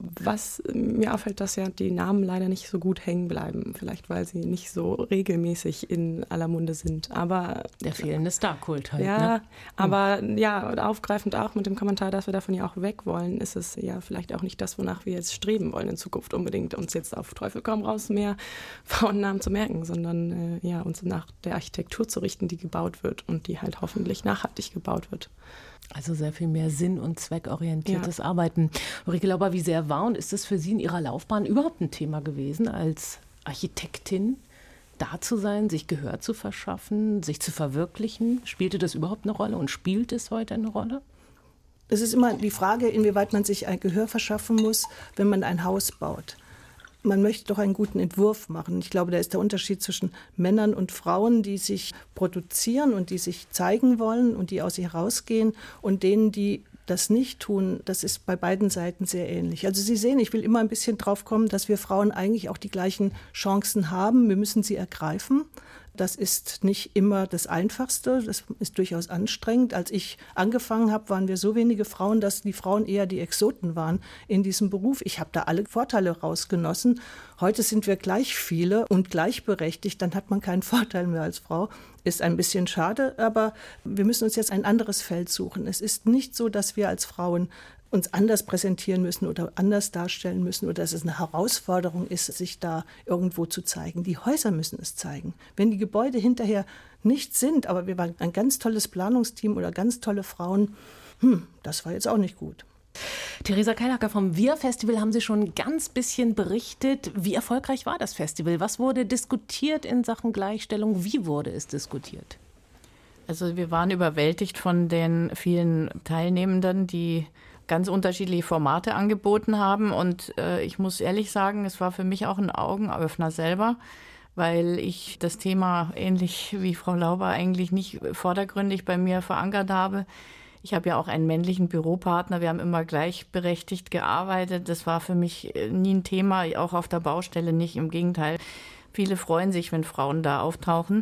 S1: Was mir auffällt, dass ja die Namen leider nicht so gut hängen bleiben, vielleicht weil sie nicht so regelmäßig in aller Munde sind. Aber
S4: der fehlende Star-Kult halt.
S1: Ja,
S4: ne?
S1: aber ja, aufgreifend auch mit dem Kommentar, dass wir davon ja auch weg wollen, ist es ja vielleicht auch nicht das, wonach wir jetzt streben wollen in Zukunft unbedingt, uns jetzt auf Teufel komm raus mehr Frauennamen zu merken, sondern äh, ja, uns nach der Architektur zu richten, die gebaut wird und die halt hoffentlich nachhaltig gebaut wird.
S4: Also sehr viel mehr sinn- und zweckorientiertes
S1: ja.
S4: Arbeiten. Ulrike Lauber, wie sehr war und ist es für Sie in Ihrer Laufbahn überhaupt ein Thema gewesen, als Architektin da zu sein, sich Gehör zu verschaffen, sich zu verwirklichen? Spielte das überhaupt eine Rolle und spielt es heute eine Rolle?
S7: Es ist immer die Frage, inwieweit man sich ein Gehör verschaffen muss, wenn man ein Haus baut. Man möchte doch einen guten Entwurf machen. Ich glaube, da ist der Unterschied zwischen Männern und Frauen, die sich produzieren und die sich zeigen wollen und die aus sich herausgehen und denen, die das nicht tun. Das ist bei beiden Seiten sehr ähnlich. Also Sie sehen, ich will immer ein bisschen drauf kommen, dass wir Frauen eigentlich auch die gleichen Chancen haben. Wir müssen sie ergreifen. Das ist nicht immer das Einfachste, das ist durchaus anstrengend. Als ich angefangen habe, waren wir so wenige Frauen, dass die Frauen eher die Exoten waren in diesem Beruf. Ich habe da alle Vorteile rausgenossen. Heute sind wir gleich viele und gleichberechtigt, dann hat man keinen Vorteil mehr als Frau. Ist ein bisschen schade, aber wir müssen uns jetzt ein anderes Feld suchen. Es ist nicht so, dass wir als Frauen uns anders präsentieren müssen oder anders darstellen müssen oder dass es eine Herausforderung ist, sich da irgendwo zu zeigen. Die Häuser müssen es zeigen. Wenn die Gebäude hinterher nicht sind, aber wir waren ein ganz tolles Planungsteam oder ganz tolle Frauen, hm, das war jetzt auch nicht gut.
S4: Theresa Keilacker vom V I A-Festival haben Sie schon ein ganz bisschen berichtet. Wie erfolgreich war das Festival? Was wurde diskutiert in Sachen Gleichstellung? Wie wurde es diskutiert?
S6: Also wir waren überwältigt von den vielen Teilnehmenden, die ganz unterschiedliche Formate angeboten haben. Und äh, ich muss ehrlich sagen, es war für mich auch ein Augenöffner selber, weil ich das Thema ähnlich wie Frau Lauber eigentlich nicht vordergründig bei mir verankert habe. Ich habe ja auch einen männlichen Büropartner. Wir haben immer gleichberechtigt gearbeitet. Das war für mich nie ein Thema, auch auf der Baustelle nicht. Im Gegenteil, viele freuen sich, wenn Frauen da auftauchen.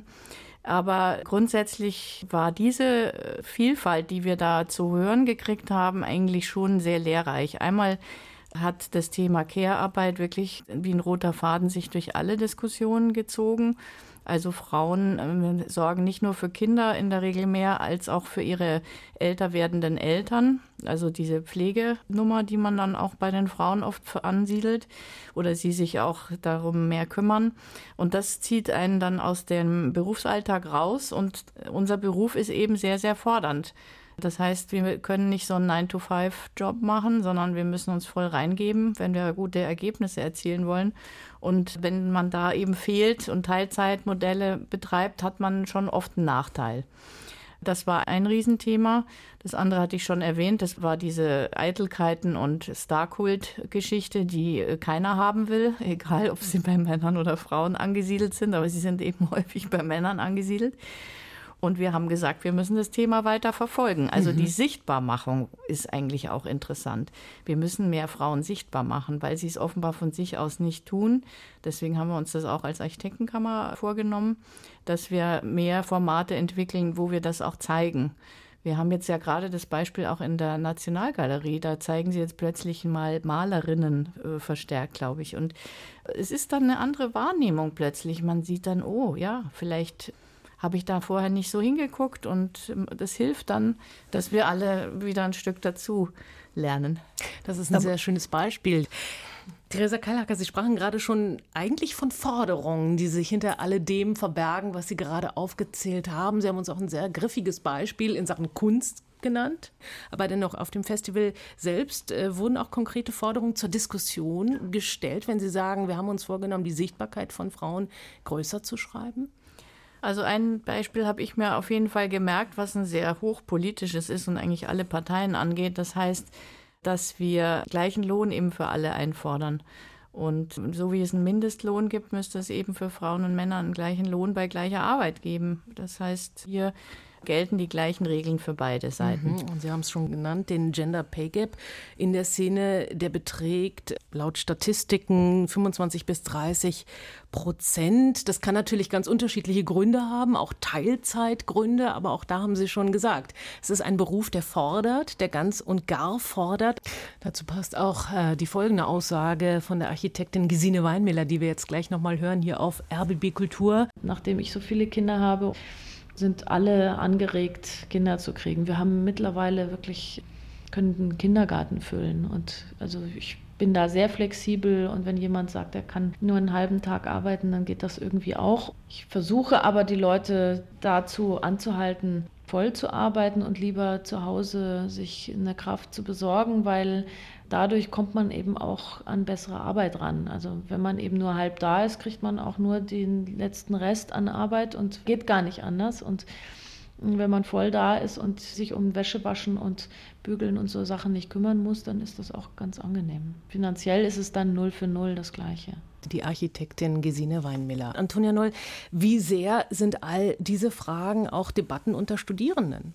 S6: Aber grundsätzlich war diese Vielfalt, die wir da zu hören gekriegt haben, eigentlich schon sehr lehrreich. Einmal hat das Thema Care-Arbeit wirklich wie ein roter Faden sich durch alle Diskussionen gezogen. Also Frauen äh, sorgen nicht nur für Kinder in der Regel mehr, als auch für ihre älter werdenden Eltern. Also diese Pflegenummer, die man dann auch bei den Frauen oft ansiedelt oder sie sich auch darum mehr kümmern. Und das zieht einen dann aus dem Berufsalltag raus und unser Beruf ist eben sehr, sehr fordernd. Das heißt, wir können nicht so einen nine to five Job machen, sondern wir müssen uns voll reingeben, wenn wir gute Ergebnisse erzielen wollen. Und wenn man da eben fehlt und Teilzeitmodelle betreibt, hat man schon oft einen Nachteil. Das war ein Riesenthema. Das andere hatte ich schon erwähnt, das war diese Eitelkeiten- und Starkult-Geschichte, die keiner haben will, egal ob sie bei Männern oder Frauen angesiedelt sind, aber sie sind eben häufig bei Männern angesiedelt. Und wir haben gesagt, wir müssen das Thema weiter verfolgen. Also mhm. die Sichtbarmachung ist eigentlich auch interessant. Wir müssen mehr Frauen sichtbar machen, weil sie es offenbar von sich aus nicht tun. Deswegen haben wir uns das auch als Architektenkammer vorgenommen, dass wir mehr Formate entwickeln, wo wir das auch zeigen. Wir haben jetzt ja gerade das Beispiel auch in der Nationalgalerie. Da zeigen sie jetzt plötzlich mal Malerinnen äh, verstärkt, glaube ich. Und es ist dann eine andere Wahrnehmung plötzlich. Man sieht dann, oh ja, vielleicht habe ich da vorher nicht so hingeguckt und das hilft dann, dass wir alle wieder ein Stück dazu lernen.
S4: Das ist ein sehr schönes Beispiel. Theresa Keilacker, Sie sprachen gerade schon eigentlich von Forderungen, die sich hinter alledem verbergen, was Sie gerade aufgezählt haben. Sie haben uns auch ein sehr griffiges Beispiel in Sachen Kunst genannt. Aber dennoch auf dem Festival selbst äh, wurden auch konkrete Forderungen zur Diskussion gestellt, wenn Sie sagen, wir haben uns vorgenommen, die Sichtbarkeit von Frauen größer zu schreiben?
S6: Also ein Beispiel habe ich mir auf jeden Fall gemerkt, was ein sehr hochpolitisches ist und eigentlich alle Parteien angeht. Das heißt, dass wir gleichen Lohn eben für alle einfordern. Und so wie es einen Mindestlohn gibt, müsste es eben für Frauen und Männer einen gleichen Lohn bei gleicher Arbeit geben. Das heißt, hier gelten die gleichen Regeln für beide Seiten.
S4: Mhm. Und Sie haben es schon genannt, den Gender Pay Gap in der Szene, der beträgt laut Statistiken fünfundzwanzig bis dreißig Prozent. Das kann natürlich ganz unterschiedliche Gründe haben, auch Teilzeitgründe, aber auch da haben Sie schon gesagt, es ist ein Beruf, der fordert, der ganz und gar fordert. Dazu passt auch äh, die folgende Aussage von der Architektin Gesine Weinmiller, die wir jetzt gleich nochmal hören, hier auf R B B Kultur.
S11: Nachdem ich so viele Kinder habe, sind alle angeregt, Kinder zu kriegen. Wir haben mittlerweile wirklich, können einen Kindergarten füllen. Und also ich bin da sehr flexibel und wenn jemand sagt, er kann nur einen halben Tag arbeiten, dann geht das irgendwie auch. Ich versuche aber die Leute dazu anzuhalten, voll zu arbeiten und lieber zu Hause sich eine Kraft zu besorgen, weil dadurch kommt man eben auch an bessere Arbeit ran. Also wenn man eben nur halb da ist, kriegt man auch nur den letzten Rest an Arbeit und geht gar nicht anders. Und wenn man voll da ist und sich um Wäschewaschen und Bügeln und so Sachen nicht kümmern muss, dann ist das auch ganz angenehm. Finanziell ist es dann null für null das Gleiche.
S4: Die Architektin Gesine Weinmiller. Antonia Noll, wie sehr sind all diese Fragen auch Debatten unter Studierenden?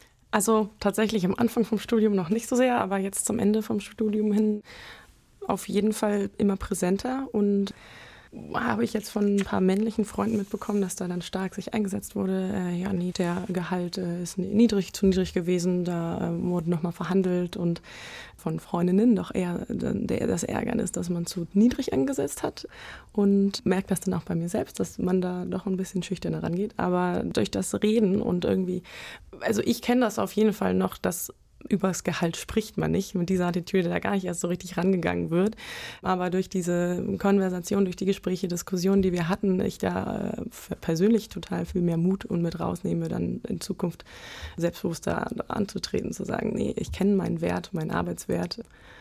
S1: Also tatsächlich am Anfang vom Studium noch nicht so sehr, aber jetzt zum Ende vom Studium hin auf jeden Fall immer präsenter. Und habe ich jetzt von ein paar männlichen Freunden mitbekommen, dass da dann stark sich eingesetzt wurde. Äh, ja, nee, der Gehalt äh, ist niedrig, zu niedrig gewesen. Da äh, wurde nochmal verhandelt und von Freundinnen doch eher der, das Ärgernis, dass man zu niedrig angesetzt hat. Und merkt das dann auch bei mir selbst, dass man da doch ein bisschen schüchterner rangeht. Aber durch das Reden und irgendwie, also ich kenne das auf jeden Fall noch, dass über das Gehalt spricht man nicht, mit dieser Attitüde da gar nicht erst so richtig rangegangen wird. Aber durch diese Konversation, durch die Gespräche, Diskussionen, die wir hatten, ich da äh, persönlich total viel mehr Mut und mit rausnehme, dann in Zukunft selbstbewusster anzutreten, zu sagen, nee, ich kenne meinen Wert, meinen Arbeitswert.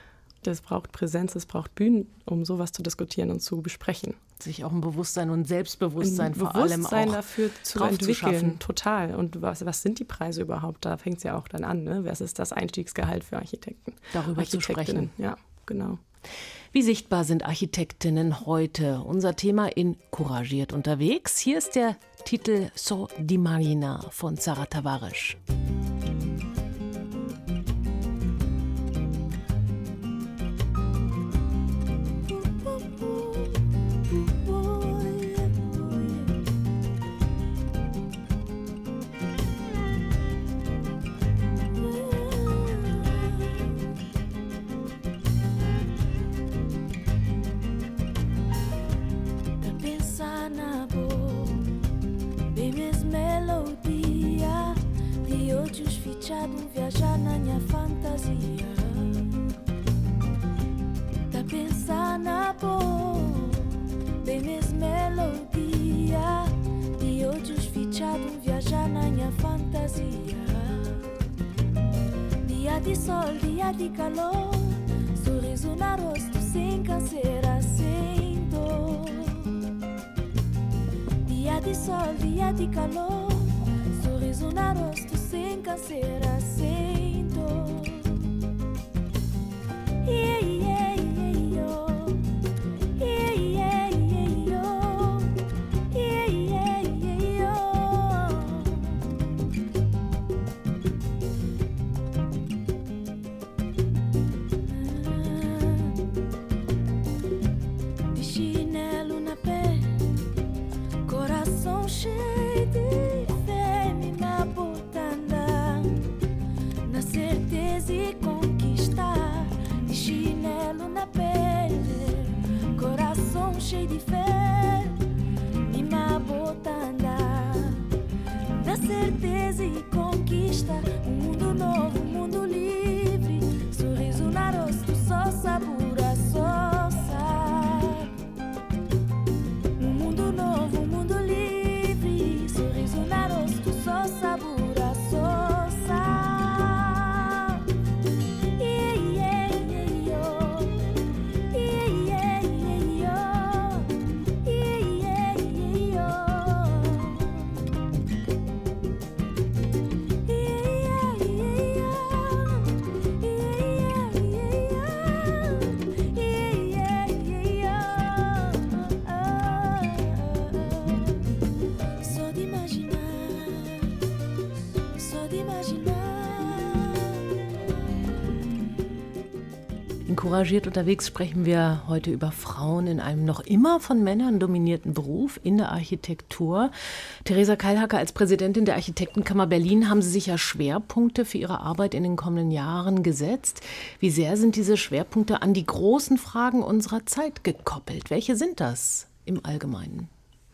S1: Es braucht Präsenz, es braucht Bühnen, um sowas zu diskutieren und zu besprechen.
S4: Sich auch ein Bewusstsein und Selbstbewusstsein
S1: ein
S4: vor
S1: Bewusstsein
S4: allem auch
S1: dafür zu entwickeln. Total. Und was, was sind die Preise überhaupt? Da fängt es ja auch dann an. Ne? Was ist das Einstiegsgehalt für Architekten?
S4: Darüber zu sprechen.
S1: Ja, genau.
S4: Wie sichtbar sind Architektinnen heute? Unser Thema in Couragiert unterwegs. Hier ist der Titel So di Marina von Sara Tavares.
S10: Viajar na minha fantasia, tá pensar na boa, bem mesmo melodia, de olhos fechados viajar na minha fantasia. Dia de sol, dia de calor, sorriso na rosto sem canseira, sem dor. Dia de sol, dia de calor, sorriso na rosto sem canseira, sem dor. Yeah, yeah, yeah, yo. Yeah, yeah, yeah, yo. Yeah, yeah, yeah, yo. Ah, de chinelo na pé, coração cheio de fé, me na certeza e conquistar, de chinelo na pele, coração cheio de fé, me bota andar, na certeza e conquista, um mundo novo, um mundo livre, sorriso na rosto, só sabura, só sabe, um mundo novo, um mundo livre, sorriso na rosto, só sabura, só sabe.
S4: Couragiert unterwegs sprechen wir heute über Frauen in einem noch immer von Männern dominierten Beruf in der Architektur. Theresa Keilhacker, als Präsidentin der Architektenkammer Berlin haben Sie sich ja Schwerpunkte für Ihre Arbeit in den kommenden Jahren gesetzt. Wie sehr sind diese Schwerpunkte an die großen Fragen unserer Zeit gekoppelt? Welche sind das im Allgemeinen?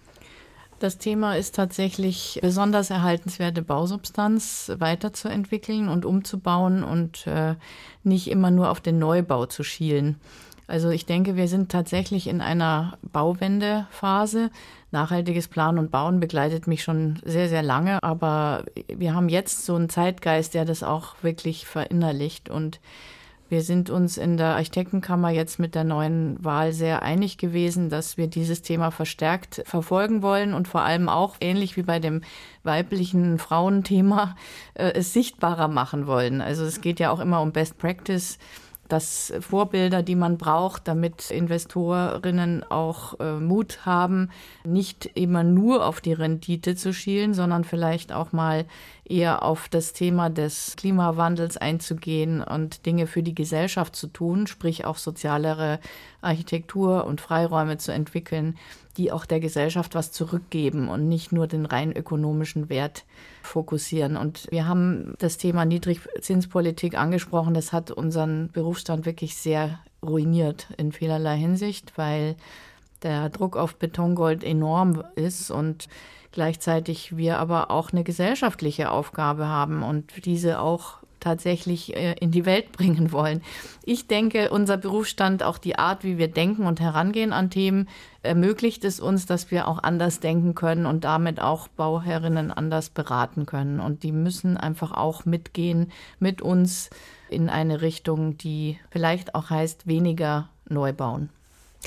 S6: Das Thema ist tatsächlich besonders erhaltenswerte Bausubstanz weiterzuentwickeln und umzubauen und äh, nicht immer nur auf den Neubau zu schielen. Also ich denke, wir sind tatsächlich in einer Bauwendephase. Nachhaltiges Planen und Bauen begleitet mich schon sehr, sehr lange, aber wir haben jetzt so einen Zeitgeist, der das auch wirklich verinnerlicht, und wir sind uns in der Architektenkammer jetzt mit der neuen Wahl sehr einig gewesen, dass wir dieses Thema verstärkt verfolgen wollen und vor allem auch, ähnlich wie bei dem weiblichen Frauenthema, äh, es sichtbarer machen wollen. Also es geht ja auch immer um Best Practice, dass Vorbilder, die man braucht, damit Investorinnen auch äh, Mut haben, nicht immer nur auf die Rendite zu schielen, sondern vielleicht auch mal eher auf das Thema des Klimawandels einzugehen und Dinge für die Gesellschaft zu tun, sprich auch sozialere Architektur und Freiräume zu entwickeln, die auch der Gesellschaft was zurückgeben und nicht nur den rein ökonomischen Wert fokussieren. Und wir haben das Thema Niedrigzinspolitik angesprochen. Das hat unseren Berufsstand wirklich sehr ruiniert in vielerlei Hinsicht, weil der Druck auf Betongold enorm ist und gleichzeitig wir aber auch eine gesellschaftliche Aufgabe haben und diese auch tatsächlich in die Welt bringen wollen. Ich denke, unser Berufsstand, auch die Art, wie wir denken und herangehen an Themen, ermöglicht es uns, dass wir auch anders denken können und damit auch Bauherrinnen anders beraten können. Und die müssen einfach auch mitgehen mit uns in eine Richtung, die vielleicht auch heißt, weniger neu bauen.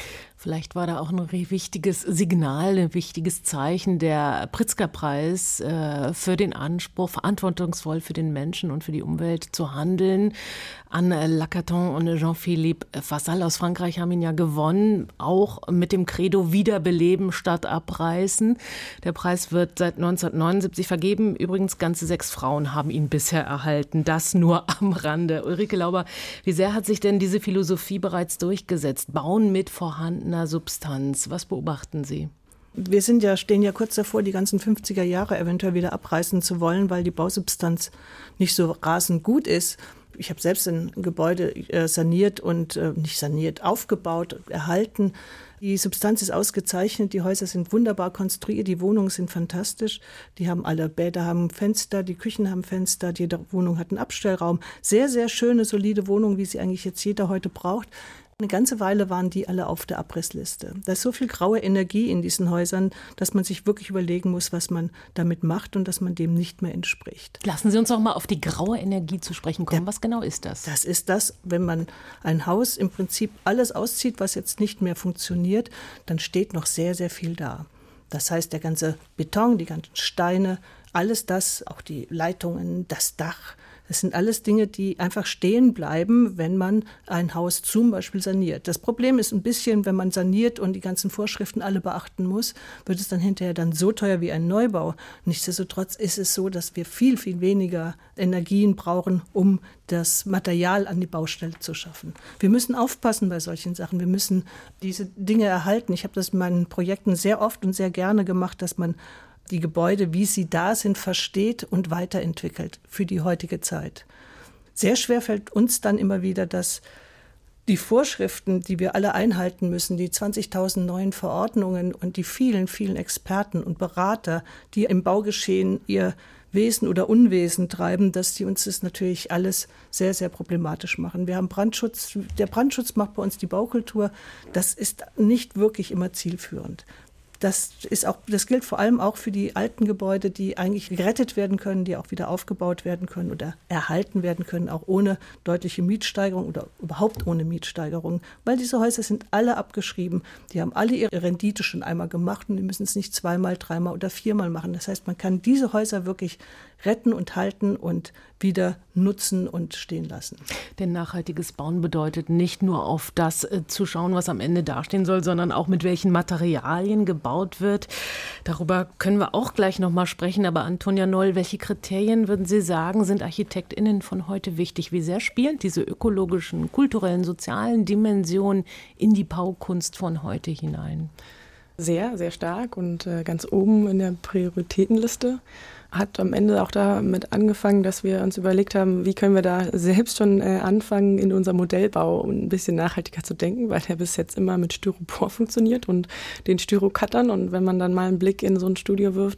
S4: Vielleicht war da auch ein wichtiges Signal, ein wichtiges Zeichen, der Pritzker-Preis äh, für den Anspruch, verantwortungsvoll für den Menschen und für die Umwelt zu handeln. Anne Lacaton und Jean-Philippe Vassal aus Frankreich haben ihn ja gewonnen, auch mit dem Credo Wiederbeleben statt Abreißen. Der Preis wird seit neunzehnhundertneunundsiebzig vergeben. Übrigens, ganze sechs Frauen haben ihn bisher erhalten. Das nur am Rande. Ulrike Lauber, wie sehr hat sich denn diese Philosophie bereits durchgesetzt? Bauen mit vorhandener Substanz. Was beobachten Sie?
S7: Wir sind ja, stehen ja kurz davor, die ganzen fünfziger Jahre eventuell wieder abreißen zu wollen, weil die Bausubstanz nicht so rasend gut ist. Ich habe selbst ein Gebäude saniert und äh, nicht saniert, aufgebaut, erhalten. Die Substanz ist ausgezeichnet, die Häuser sind wunderbar konstruiert, die Wohnungen sind fantastisch. Die haben alle Bäder, haben Fenster, die Küchen haben Fenster, jede Wohnung hat einen Abstellraum. Sehr, sehr schöne, solide Wohnungen, wie sie eigentlich jetzt jeder heute braucht. Eine ganze Weile waren die alle auf der Abrissliste. Da ist so viel graue Energie in diesen Häusern, dass man sich wirklich überlegen muss, was man damit macht und dass man dem nicht mehr entspricht.
S4: Lassen Sie uns auch mal auf die graue Energie zu sprechen kommen. Was genau ist das?
S7: Das ist das, wenn man ein Haus im Prinzip alles auszieht, was jetzt nicht mehr funktioniert, dann steht noch sehr, sehr viel da. Das heißt, der ganze Beton, die ganzen Steine, alles das, auch die Leitungen, das Dach, das sind alles Dinge, die einfach stehen bleiben, wenn man ein Haus zum Beispiel saniert. Das Problem ist ein bisschen, wenn man saniert und die ganzen Vorschriften alle beachten muss, wird es dann hinterher dann so teuer wie ein Neubau. Nichtsdestotrotz ist es so, dass wir viel, viel weniger Energien brauchen, um das Material an die Baustelle zu schaffen. Wir müssen aufpassen bei solchen Sachen. Wir müssen diese Dinge erhalten. Ich habe das in meinen Projekten sehr oft und sehr gerne gemacht, dass man die Gebäude, wie sie da sind, versteht und weiterentwickelt für die heutige Zeit. Sehr schwer fällt uns dann immer wieder, dass die Vorschriften, die wir alle einhalten müssen, die zwanzigtausend neuen Verordnungen und die vielen, vielen Experten und Berater, die im Baugeschehen ihr Wesen oder Unwesen treiben, dass die uns das natürlich alles sehr, sehr problematisch machen. Wir haben Brandschutz, der Brandschutz macht bei uns die Baukultur. Das ist nicht wirklich immer zielführend. Das ist auch, das gilt vor allem auch für die alten Gebäude, die eigentlich gerettet werden können, die auch wieder aufgebaut werden können oder erhalten werden können, auch ohne deutliche Mietsteigerung oder überhaupt ohne Mietsteigerung, weil diese Häuser sind alle abgeschrieben. Die haben alle ihre Rendite schon einmal gemacht und die müssen es nicht zweimal, dreimal oder viermal machen. Das heißt, man kann diese Häuser wirklich retten und halten und wieder nutzen und stehen lassen.
S4: Denn nachhaltiges Bauen bedeutet nicht nur auf das äh, zu schauen, was am Ende dastehen soll, sondern auch mit welchen Materialien gebaut wird. Darüber können wir auch gleich noch mal sprechen. Aber Antonia Noll, welche Kriterien würden Sie sagen, sind ArchitektInnen von heute wichtig? Wie sehr spielen diese ökologischen, kulturellen, sozialen Dimensionen in die Baukunst von heute hinein?
S1: Sehr, sehr stark und äh, ganz oben in der Prioritätenliste. Hat am Ende auch damit angefangen, dass wir uns überlegt haben, wie können wir da selbst schon äh, anfangen, in unserem Modellbau ein bisschen nachhaltiger zu denken, weil der bis jetzt immer mit Styropor funktioniert und den Styrocuttern. Und wenn man dann mal einen Blick in so ein Studio wirft,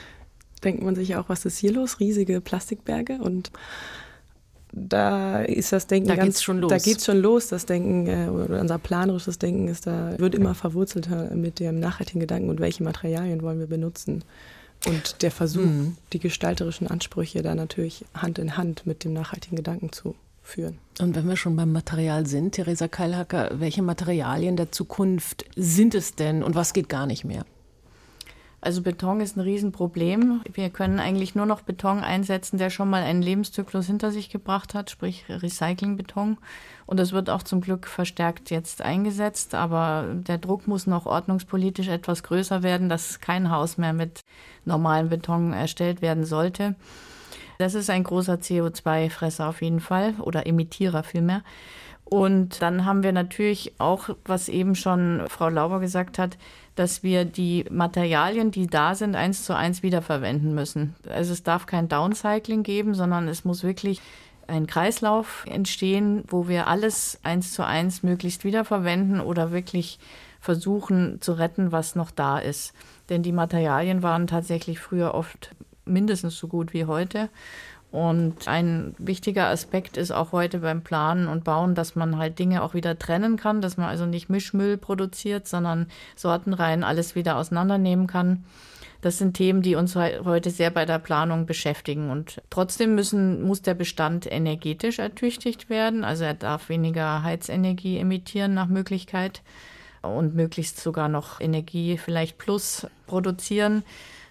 S1: denkt man sich auch, was ist hier los? Riesige Plastikberge. Und da ist das Denken
S4: da
S1: ganz,
S4: geht's schon los.
S1: Da geht's schon los. Das Denken äh, oder unser planerisches Denken ist da, wird immer verwurzelter mit dem nachhaltigen Gedanken und welche Materialien wollen wir benutzen. Und der Versuch, mhm. die gestalterischen Ansprüche da natürlich Hand in Hand mit dem nachhaltigen Gedanken zu führen.
S4: Und wenn wir schon beim Material sind, Theresa Keilhacker, welche Materialien der Zukunft sind es denn und was geht gar nicht mehr?
S6: Also Beton ist ein Riesenproblem. Wir können eigentlich nur noch Beton einsetzen, der schon mal einen Lebenszyklus hinter sich gebracht hat, sprich Recyclingbeton. Und das wird auch zum Glück verstärkt jetzt eingesetzt. Aber der Druck muss noch ordnungspolitisch etwas größer werden, dass kein Haus mehr mit normalem Beton erstellt werden sollte. Das ist ein großer C O zwei Fresser auf jeden Fall oder Emittierer vielmehr. Und dann haben wir natürlich auch, was eben schon Frau Lauber gesagt hat, dass wir die Materialien, die da sind, eins zu eins wiederverwenden müssen. Also es darf kein Downcycling geben, sondern es muss wirklich ein Kreislauf entstehen, wo wir alles eins zu eins möglichst wiederverwenden oder wirklich versuchen zu retten, was noch da ist. Denn die Materialien waren tatsächlich früher oft mindestens so gut wie heute. Und ein wichtiger Aspekt ist auch heute beim Planen und Bauen, dass man halt Dinge auch wieder trennen kann, dass man also nicht Mischmüll produziert, sondern sortenrein alles wieder auseinandernehmen kann. Das sind Themen, die uns heute sehr bei der Planung beschäftigen. Und trotzdem müssen, muss der Bestand energetisch ertüchtigt werden. Also er darf weniger Heizenergie emittieren nach Möglichkeit. und möglichst sogar noch Energie vielleicht plus produzieren.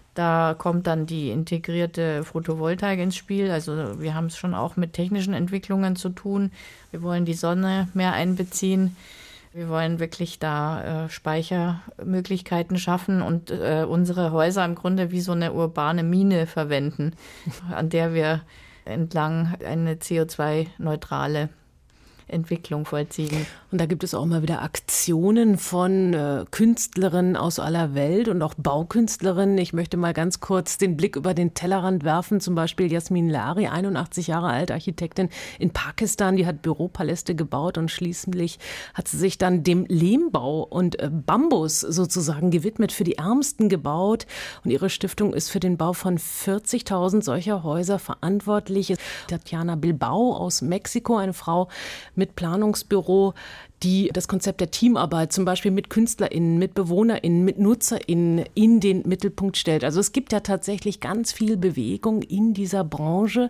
S6: Da kommt dann die integrierte Photovoltaik ins Spiel. Also wir haben es schon auch mit technischen Entwicklungen zu tun. Wir wollen die Sonne mehr einbeziehen. Wir wollen wirklich da äh, Speichermöglichkeiten schaffen und äh, unsere Häuser im Grunde wie so eine urbane Mine verwenden, an der wir entlang eine C O zwei neutrale Entwicklung vollziehen.
S4: Und da gibt es auch mal wieder Aktionen von äh, Künstlerinnen aus aller Welt und auch Baukünstlerinnen. Ich möchte mal ganz kurz den Blick über den Tellerrand werfen. Zum Beispiel Yasmin Lari, einundachtzig Jahre alt, Architektin in Pakistan. Die hat Büropaläste gebaut und schließlich hat sie sich dann dem Lehmbau und äh, Bambus sozusagen gewidmet, für die Ärmsten gebaut. Und ihre Stiftung ist für den Bau von vierzigtausend solcher Häuser verantwortlich. Tatjana Bilbao aus Mexiko, eine Frau mit Planungsbüro, die das Konzept der Teamarbeit zum Beispiel mit KünstlerInnen, mit BewohnerInnen, mit NutzerInnen in den Mittelpunkt stellt. Also es gibt ja tatsächlich ganz viel Bewegung in dieser Branche.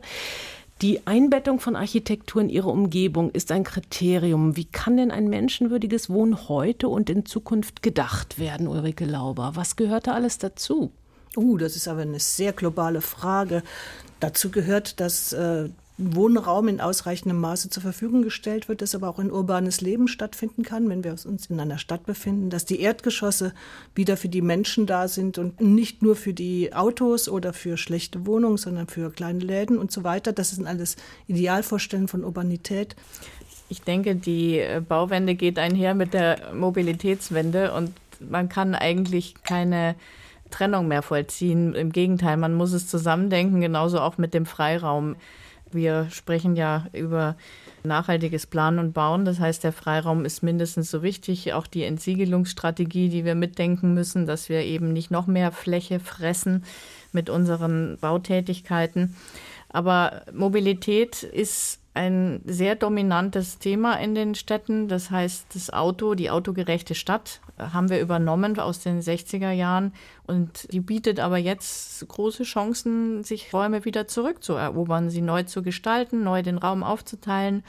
S4: Die Einbettung von Architektur in ihre Umgebung ist ein Kriterium. Wie kann denn ein menschenwürdiges Wohnen heute und in Zukunft gedacht werden, Ulrike Lauber? Was gehört da alles dazu?
S7: Uh, das ist aber eine sehr globale Frage. Dazu gehört, dass äh, Wohnraum in ausreichendem Maße zur Verfügung gestellt wird, dass aber auch ein urbanes Leben stattfinden kann, wenn wir uns in einer Stadt befinden, dass die Erdgeschosse wieder für die Menschen da sind und nicht nur für die Autos oder für schlechte Wohnungen, sondern für kleine Läden und so weiter. Das sind alles Idealvorstellungen von Urbanität.
S6: Ich denke, die Bauwende geht einher mit der Mobilitätswende und man kann eigentlich keine Trennung mehr vollziehen. Im Gegenteil, man muss es zusammendenken, genauso auch mit dem Freiraum. Wir sprechen ja über nachhaltiges Planen und Bauen. Das heißt, der Freiraum ist mindestens so wichtig. Auch die Entsiegelungsstrategie, die wir mitdenken müssen, dass wir eben nicht noch mehr Fläche fressen mit unseren Bautätigkeiten. Aber Mobilität ist ein sehr dominantes Thema in den Städten. Das heißt, das Auto, die autogerechte Stadt haben wir übernommen aus den sechziger Jahren und die bietet aber jetzt große Chancen, sich Räume wieder zurückzuerobern, sie neu zu gestalten, neu den Raum aufzuteilen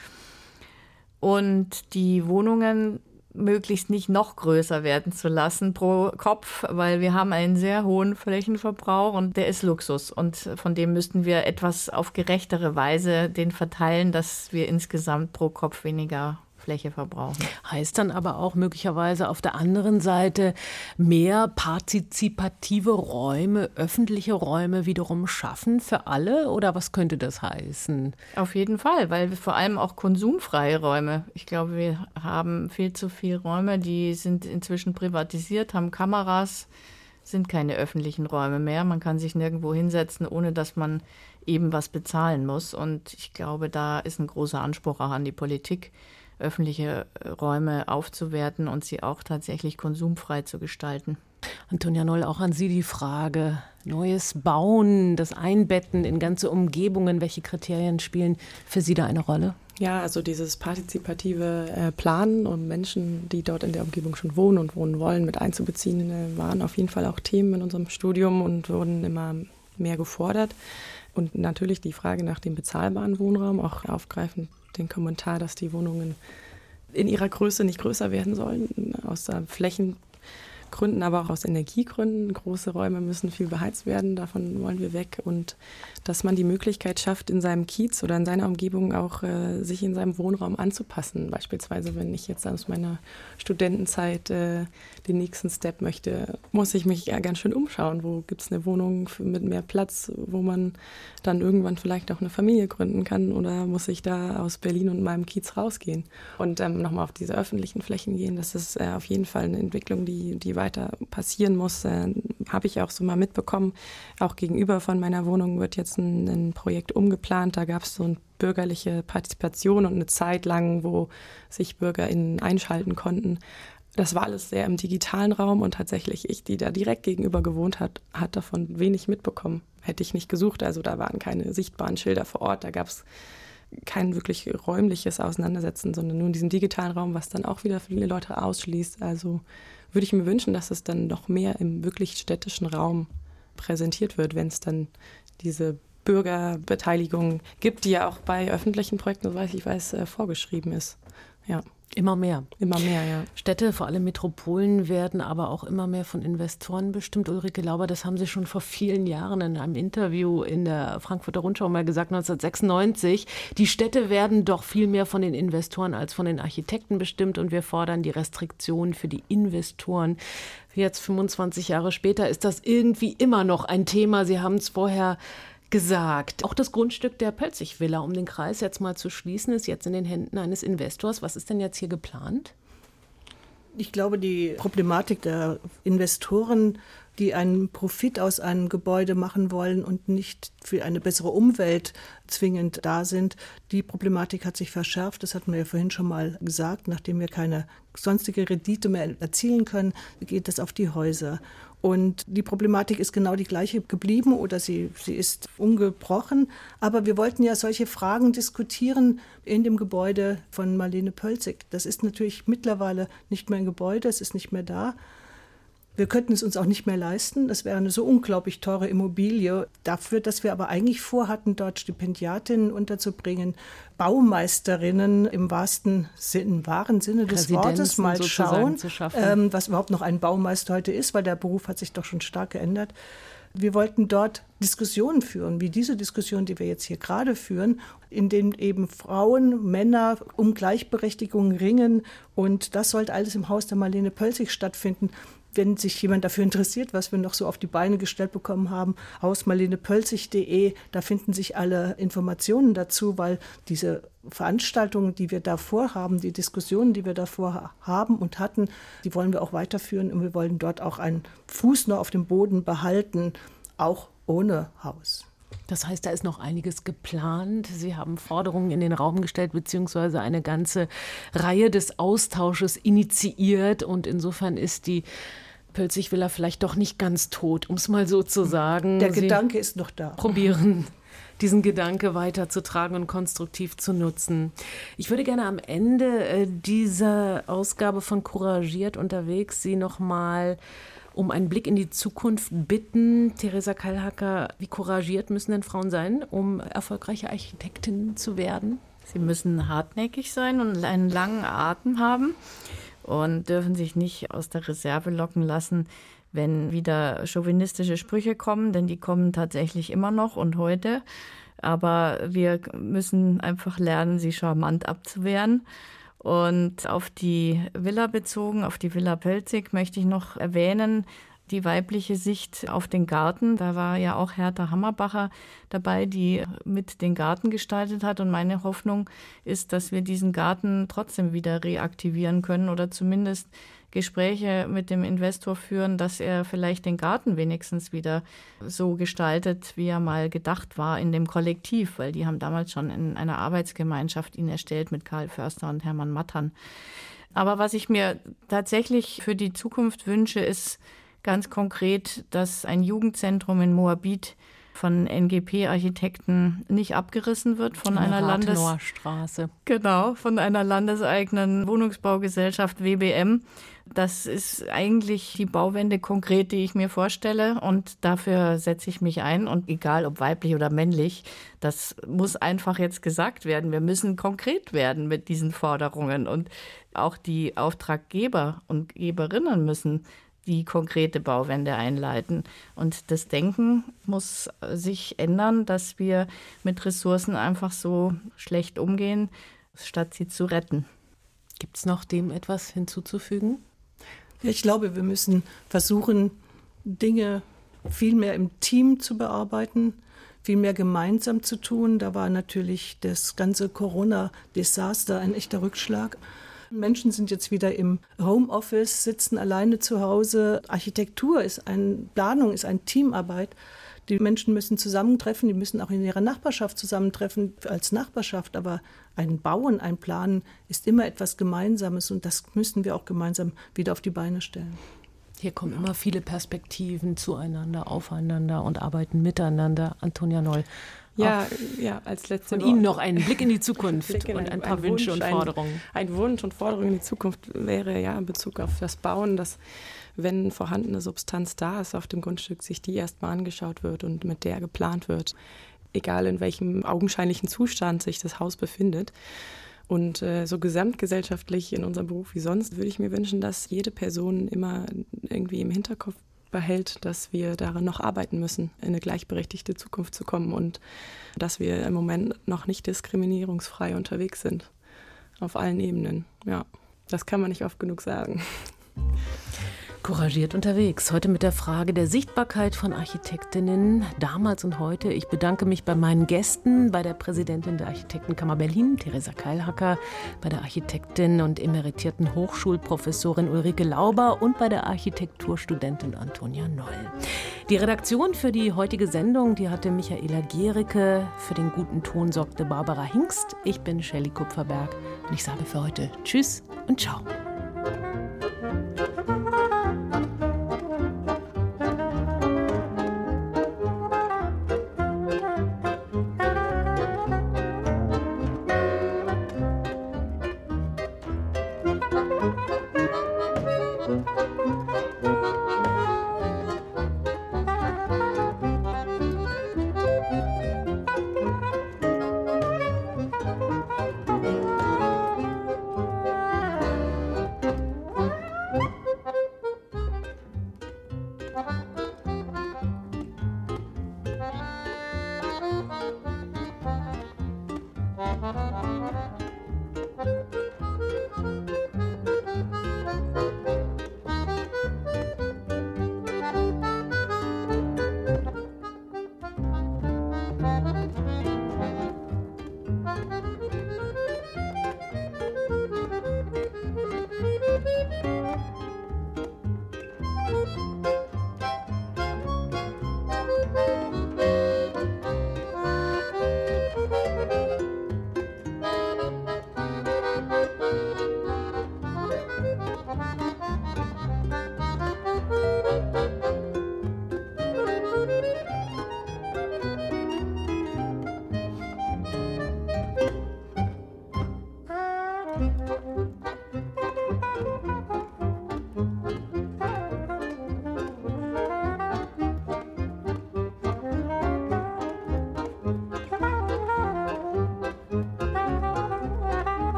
S6: und die Wohnungen möglichst nicht noch größer werden zu lassen pro Kopf, weil wir haben einen sehr hohen Flächenverbrauch und der ist Luxus. Und von dem müssten wir etwas auf gerechtere Weise den verteilen, dass wir insgesamt pro Kopf weniger Fläche verbrauchen.
S4: Heißt dann aber auch möglicherweise auf der anderen Seite mehr partizipative Räume, öffentliche Räume wiederum schaffen für alle? Oder was könnte das heißen?
S6: Auf jeden Fall, weil wir vor allem auch konsumfreie Räume. Ich glaube, wir haben viel zu viele Räume, die sind inzwischen privatisiert, haben Kameras, sind keine öffentlichen Räume mehr. Man kann sich nirgendwo hinsetzen, ohne dass man eben was bezahlen muss. Und ich glaube, da ist ein großer Anspruch auch an die Politik, öffentliche Räume aufzuwerten und sie auch tatsächlich konsumfrei zu gestalten.
S4: Antonia Noll, auch an Sie die Frage. Neues Bauen, das Einbetten in ganze Umgebungen, welche Kriterien spielen für Sie da eine Rolle?
S1: Ja, also dieses partizipative äh, Planen und Menschen, die dort in der Umgebung schon wohnen und wohnen wollen, mit einzubeziehen, äh, waren auf jeden Fall auch Themen in unserem Studium und wurden immer mehr gefordert. Und natürlich die Frage nach dem bezahlbaren Wohnraum, auch aufgreifend den Kommentar, dass die Wohnungen in ihrer Größe nicht größer werden sollen, aus Flächengründen, aber auch aus Energiegründen. Große Räume müssen viel beheizt werden, davon wollen wir weg. Und dass man die Möglichkeit schafft, in seinem Kiez oder in seiner Umgebung auch äh, sich in seinem Wohnraum anzupassen. Beispielsweise, wenn ich jetzt aus meiner Studentenzeit äh, den nächsten Step möchte, muss ich mich ja ganz schön umschauen. Wo gibt es eine Wohnung für, mit mehr Platz, wo man dann irgendwann vielleicht auch eine Familie gründen kann, oder muss ich da aus Berlin und meinem Kiez rausgehen? Und ähm, nochmal auf diese öffentlichen Flächen gehen, das ist äh, auf jeden Fall eine Entwicklung, die, die weiter passieren muss. Äh, habe ich auch so mal mitbekommen. Auch gegenüber von meiner Wohnung wird jetzt ein, ein Projekt umgeplant. Da gab es so eine bürgerliche Partizipation und eine Zeit lang, wo sich BürgerInnen einschalten konnten. Das war alles sehr im digitalen Raum und tatsächlich ich, die da direkt gegenüber gewohnt hat, hat davon wenig mitbekommen. Hätte ich nicht gesucht, also da waren keine sichtbaren Schilder vor Ort, da gab es kein wirklich räumliches Auseinandersetzen, sondern nur in diesem digitalen Raum, was dann auch wieder viele Leute ausschließt. Also würde ich mir wünschen, dass es dann noch mehr im wirklich städtischen Raum präsentiert wird, wenn es dann diese Bürgerbeteiligung gibt, die ja auch bei öffentlichen Projekten, soweit ich weiß, vorgeschrieben ist. Ja.
S4: Immer mehr.
S1: Immer mehr, ja.
S4: Städte, vor allem Metropolen, werden aber auch immer mehr von Investoren bestimmt. Ulrike Lauber, das haben Sie schon vor vielen Jahren in einem Interview in der Frankfurter Rundschau mal gesagt, neunzehnhundertsechsundneunzig. Die Städte werden doch viel mehr von den Investoren als von den Architekten bestimmt und wir fordern die Restriktionen für die Investoren. Jetzt fünfundzwanzig Jahre später ist das irgendwie immer noch ein Thema. Sie haben es vorher gesagt. Auch das Grundstück der Pölzig-Villa, um den Kreis jetzt mal zu schließen, ist jetzt in den Händen eines Investors. Was ist denn jetzt hier geplant?
S7: Ich glaube, die Problematik der Investoren, die einen Profit aus einem Gebäude machen wollen und nicht für eine bessere Umwelt zwingend da sind, die Problematik hat sich verschärft. Das hatten wir ja vorhin schon mal gesagt. Nachdem wir keine sonstige Rendite mehr erzielen können, geht das auf die Häuser. Und die Problematik ist genau die gleiche geblieben oder sie, sie ist ungebrochen. Aber wir wollten ja solche Fragen diskutieren in dem Gebäude von Marlene Pölzig. Das ist natürlich mittlerweile nicht mehr ein Gebäude, es ist nicht mehr da. Wir könnten es uns auch nicht mehr leisten. Das wäre eine so unglaublich teure Immobilie. Dafür, dass wir aber eigentlich vorhatten, dort Stipendiatinnen unterzubringen, Baumeisterinnen im wahrsten Sinn, im wahren Sinne des Wortes mal schauen, ähm, was überhaupt noch ein Baumeister heute ist, weil der Beruf hat sich doch schon stark geändert. Wir wollten dort Diskussionen führen, wie diese Diskussion, die wir jetzt hier gerade führen, in denen eben Frauen, Männer um Gleichberechtigung ringen. Und das sollte alles im Haus der Marlene Pölzig stattfinden. Wenn sich jemand dafür interessiert, was wir noch so auf die Beine gestellt bekommen haben, haus marlene pölzig punkt de, da finden sich alle Informationen dazu, weil diese Veranstaltungen, die wir davor haben, die Diskussionen, die wir davor haben und hatten, die wollen wir auch weiterführen und wir wollen dort auch einen Fuß noch auf dem Boden behalten, auch ohne Haus.
S4: Das heißt, da ist noch einiges geplant. Sie haben Forderungen in den Raum gestellt, beziehungsweise eine ganze Reihe des Austausches initiiert. Und insofern ist die Pölzig-Villa vielleicht doch nicht ganz tot, um es mal so zu sagen.
S7: Der Sie Gedanke ist noch da.
S4: Probieren, diesen Gedanke weiterzutragen und konstruktiv zu nutzen. Ich würde gerne am Ende dieser Ausgabe von Couragiert unterwegs Sie noch mal um einen Blick in die Zukunft bitten. Theresa Kallhacker, wie couragiert müssen denn Frauen sein, um erfolgreiche Architektinnen zu werden?
S6: Sie müssen hartnäckig sein und einen langen Atem haben und dürfen sich nicht aus der Reserve locken lassen, wenn wieder chauvinistische Sprüche kommen, denn die kommen tatsächlich immer noch und heute. Aber wir müssen einfach lernen, sie charmant abzuwehren. Und auf die Villa bezogen, auf die Villa Pölzig, möchte ich noch erwähnen, die weibliche Sicht auf den Garten. Da war ja auch Hertha Hammerbacher dabei, die mit den Garten gestaltet hat. Und meine Hoffnung ist, dass wir diesen Garten trotzdem wieder reaktivieren können oder zumindest Gespräche mit dem Investor führen, dass er vielleicht den Garten wenigstens wieder so gestaltet, wie er mal gedacht war in dem Kollektiv, weil die haben damals schon in einer Arbeitsgemeinschaft ihn erstellt mit Karl Förster und Hermann Mattern. Aber was ich mir tatsächlich für die Zukunft wünsche, ist ganz konkret, dass ein Jugendzentrum in Moabit von N G P-Architekten nicht abgerissen wird von einer Landes
S4: Straße.
S6: Genau, von einer landeseigenen Wohnungsbaugesellschaft W B M. Das ist eigentlich die Bauwende konkret, die ich mir vorstelle und dafür setze ich mich ein und egal ob weiblich oder männlich, das muss einfach jetzt gesagt werden. Wir müssen konkret werden mit diesen Forderungen und auch die Auftraggeber und Geberinnen müssen die konkrete Bauwende einleiten. Und das Denken muss sich ändern, dass wir mit Ressourcen einfach so schlecht umgehen, statt sie zu retten.
S4: Gibt es noch dem etwas hinzuzufügen?
S7: Ich glaube, wir müssen versuchen, Dinge viel mehr im Team zu bearbeiten, viel mehr gemeinsam zu tun. Da war natürlich das ganze Corona-Desaster ein echter Rückschlag. Menschen sind jetzt wieder im Homeoffice, sitzen alleine zu Hause. Architektur ist eine Planung, ist eine Teamarbeit. Die Menschen müssen zusammentreffen, die müssen auch in ihrer Nachbarschaft zusammentreffen als Nachbarschaft. Aber ein Bauen, ein Planen ist immer etwas Gemeinsames und das müssen wir auch gemeinsam wieder auf die Beine stellen.
S4: Hier kommen immer viele Perspektiven zueinander, aufeinander und arbeiten miteinander. Antonia Noll.
S1: Ja, ja, als letzte
S4: Von Ihnen noch einen Blick in die Zukunft
S1: in
S4: und ein paar
S1: ein
S4: Wünsche
S1: Wunsch,
S4: und Forderungen.
S1: Ein, ein Wunsch und Forderung in die Zukunft wäre ja in Bezug auf das Bauen, dass, wenn vorhandene Substanz da ist auf dem Grundstück, sich die erstmal angeschaut wird und mit der geplant wird. egal in welchem augenscheinlichen Zustand sich das Haus befindet. Und äh, so gesamtgesellschaftlich in unserem Beruf wie sonst würde ich mir wünschen, dass jede Person immer irgendwie im Hinterkopf behält, dass wir daran noch arbeiten müssen, in eine gleichberechtigte Zukunft zu kommen und dass wir im Moment noch nicht diskriminierungsfrei unterwegs sind. Auf allen Ebenen. Ja, das kann man nicht oft genug sagen.
S4: Couragiert unterwegs. Heute mit der Frage der Sichtbarkeit von Architektinnen, damals und heute. Ich bedanke mich bei meinen Gästen, bei der Präsidentin der Architektenkammer Berlin, Theresa Keilhacker, bei der Architektin und emeritierten Hochschulprofessorin Ulrike Lauber und bei der Architekturstudentin Antonia Noll. Die Redaktion für die heutige Sendung, die hatte Michaela Gericke. Für den guten Ton sorgte Barbara Hingst. Ich bin Shelley Kupferberg und ich sage für heute Tschüss und Ciao.
S10: Thank you.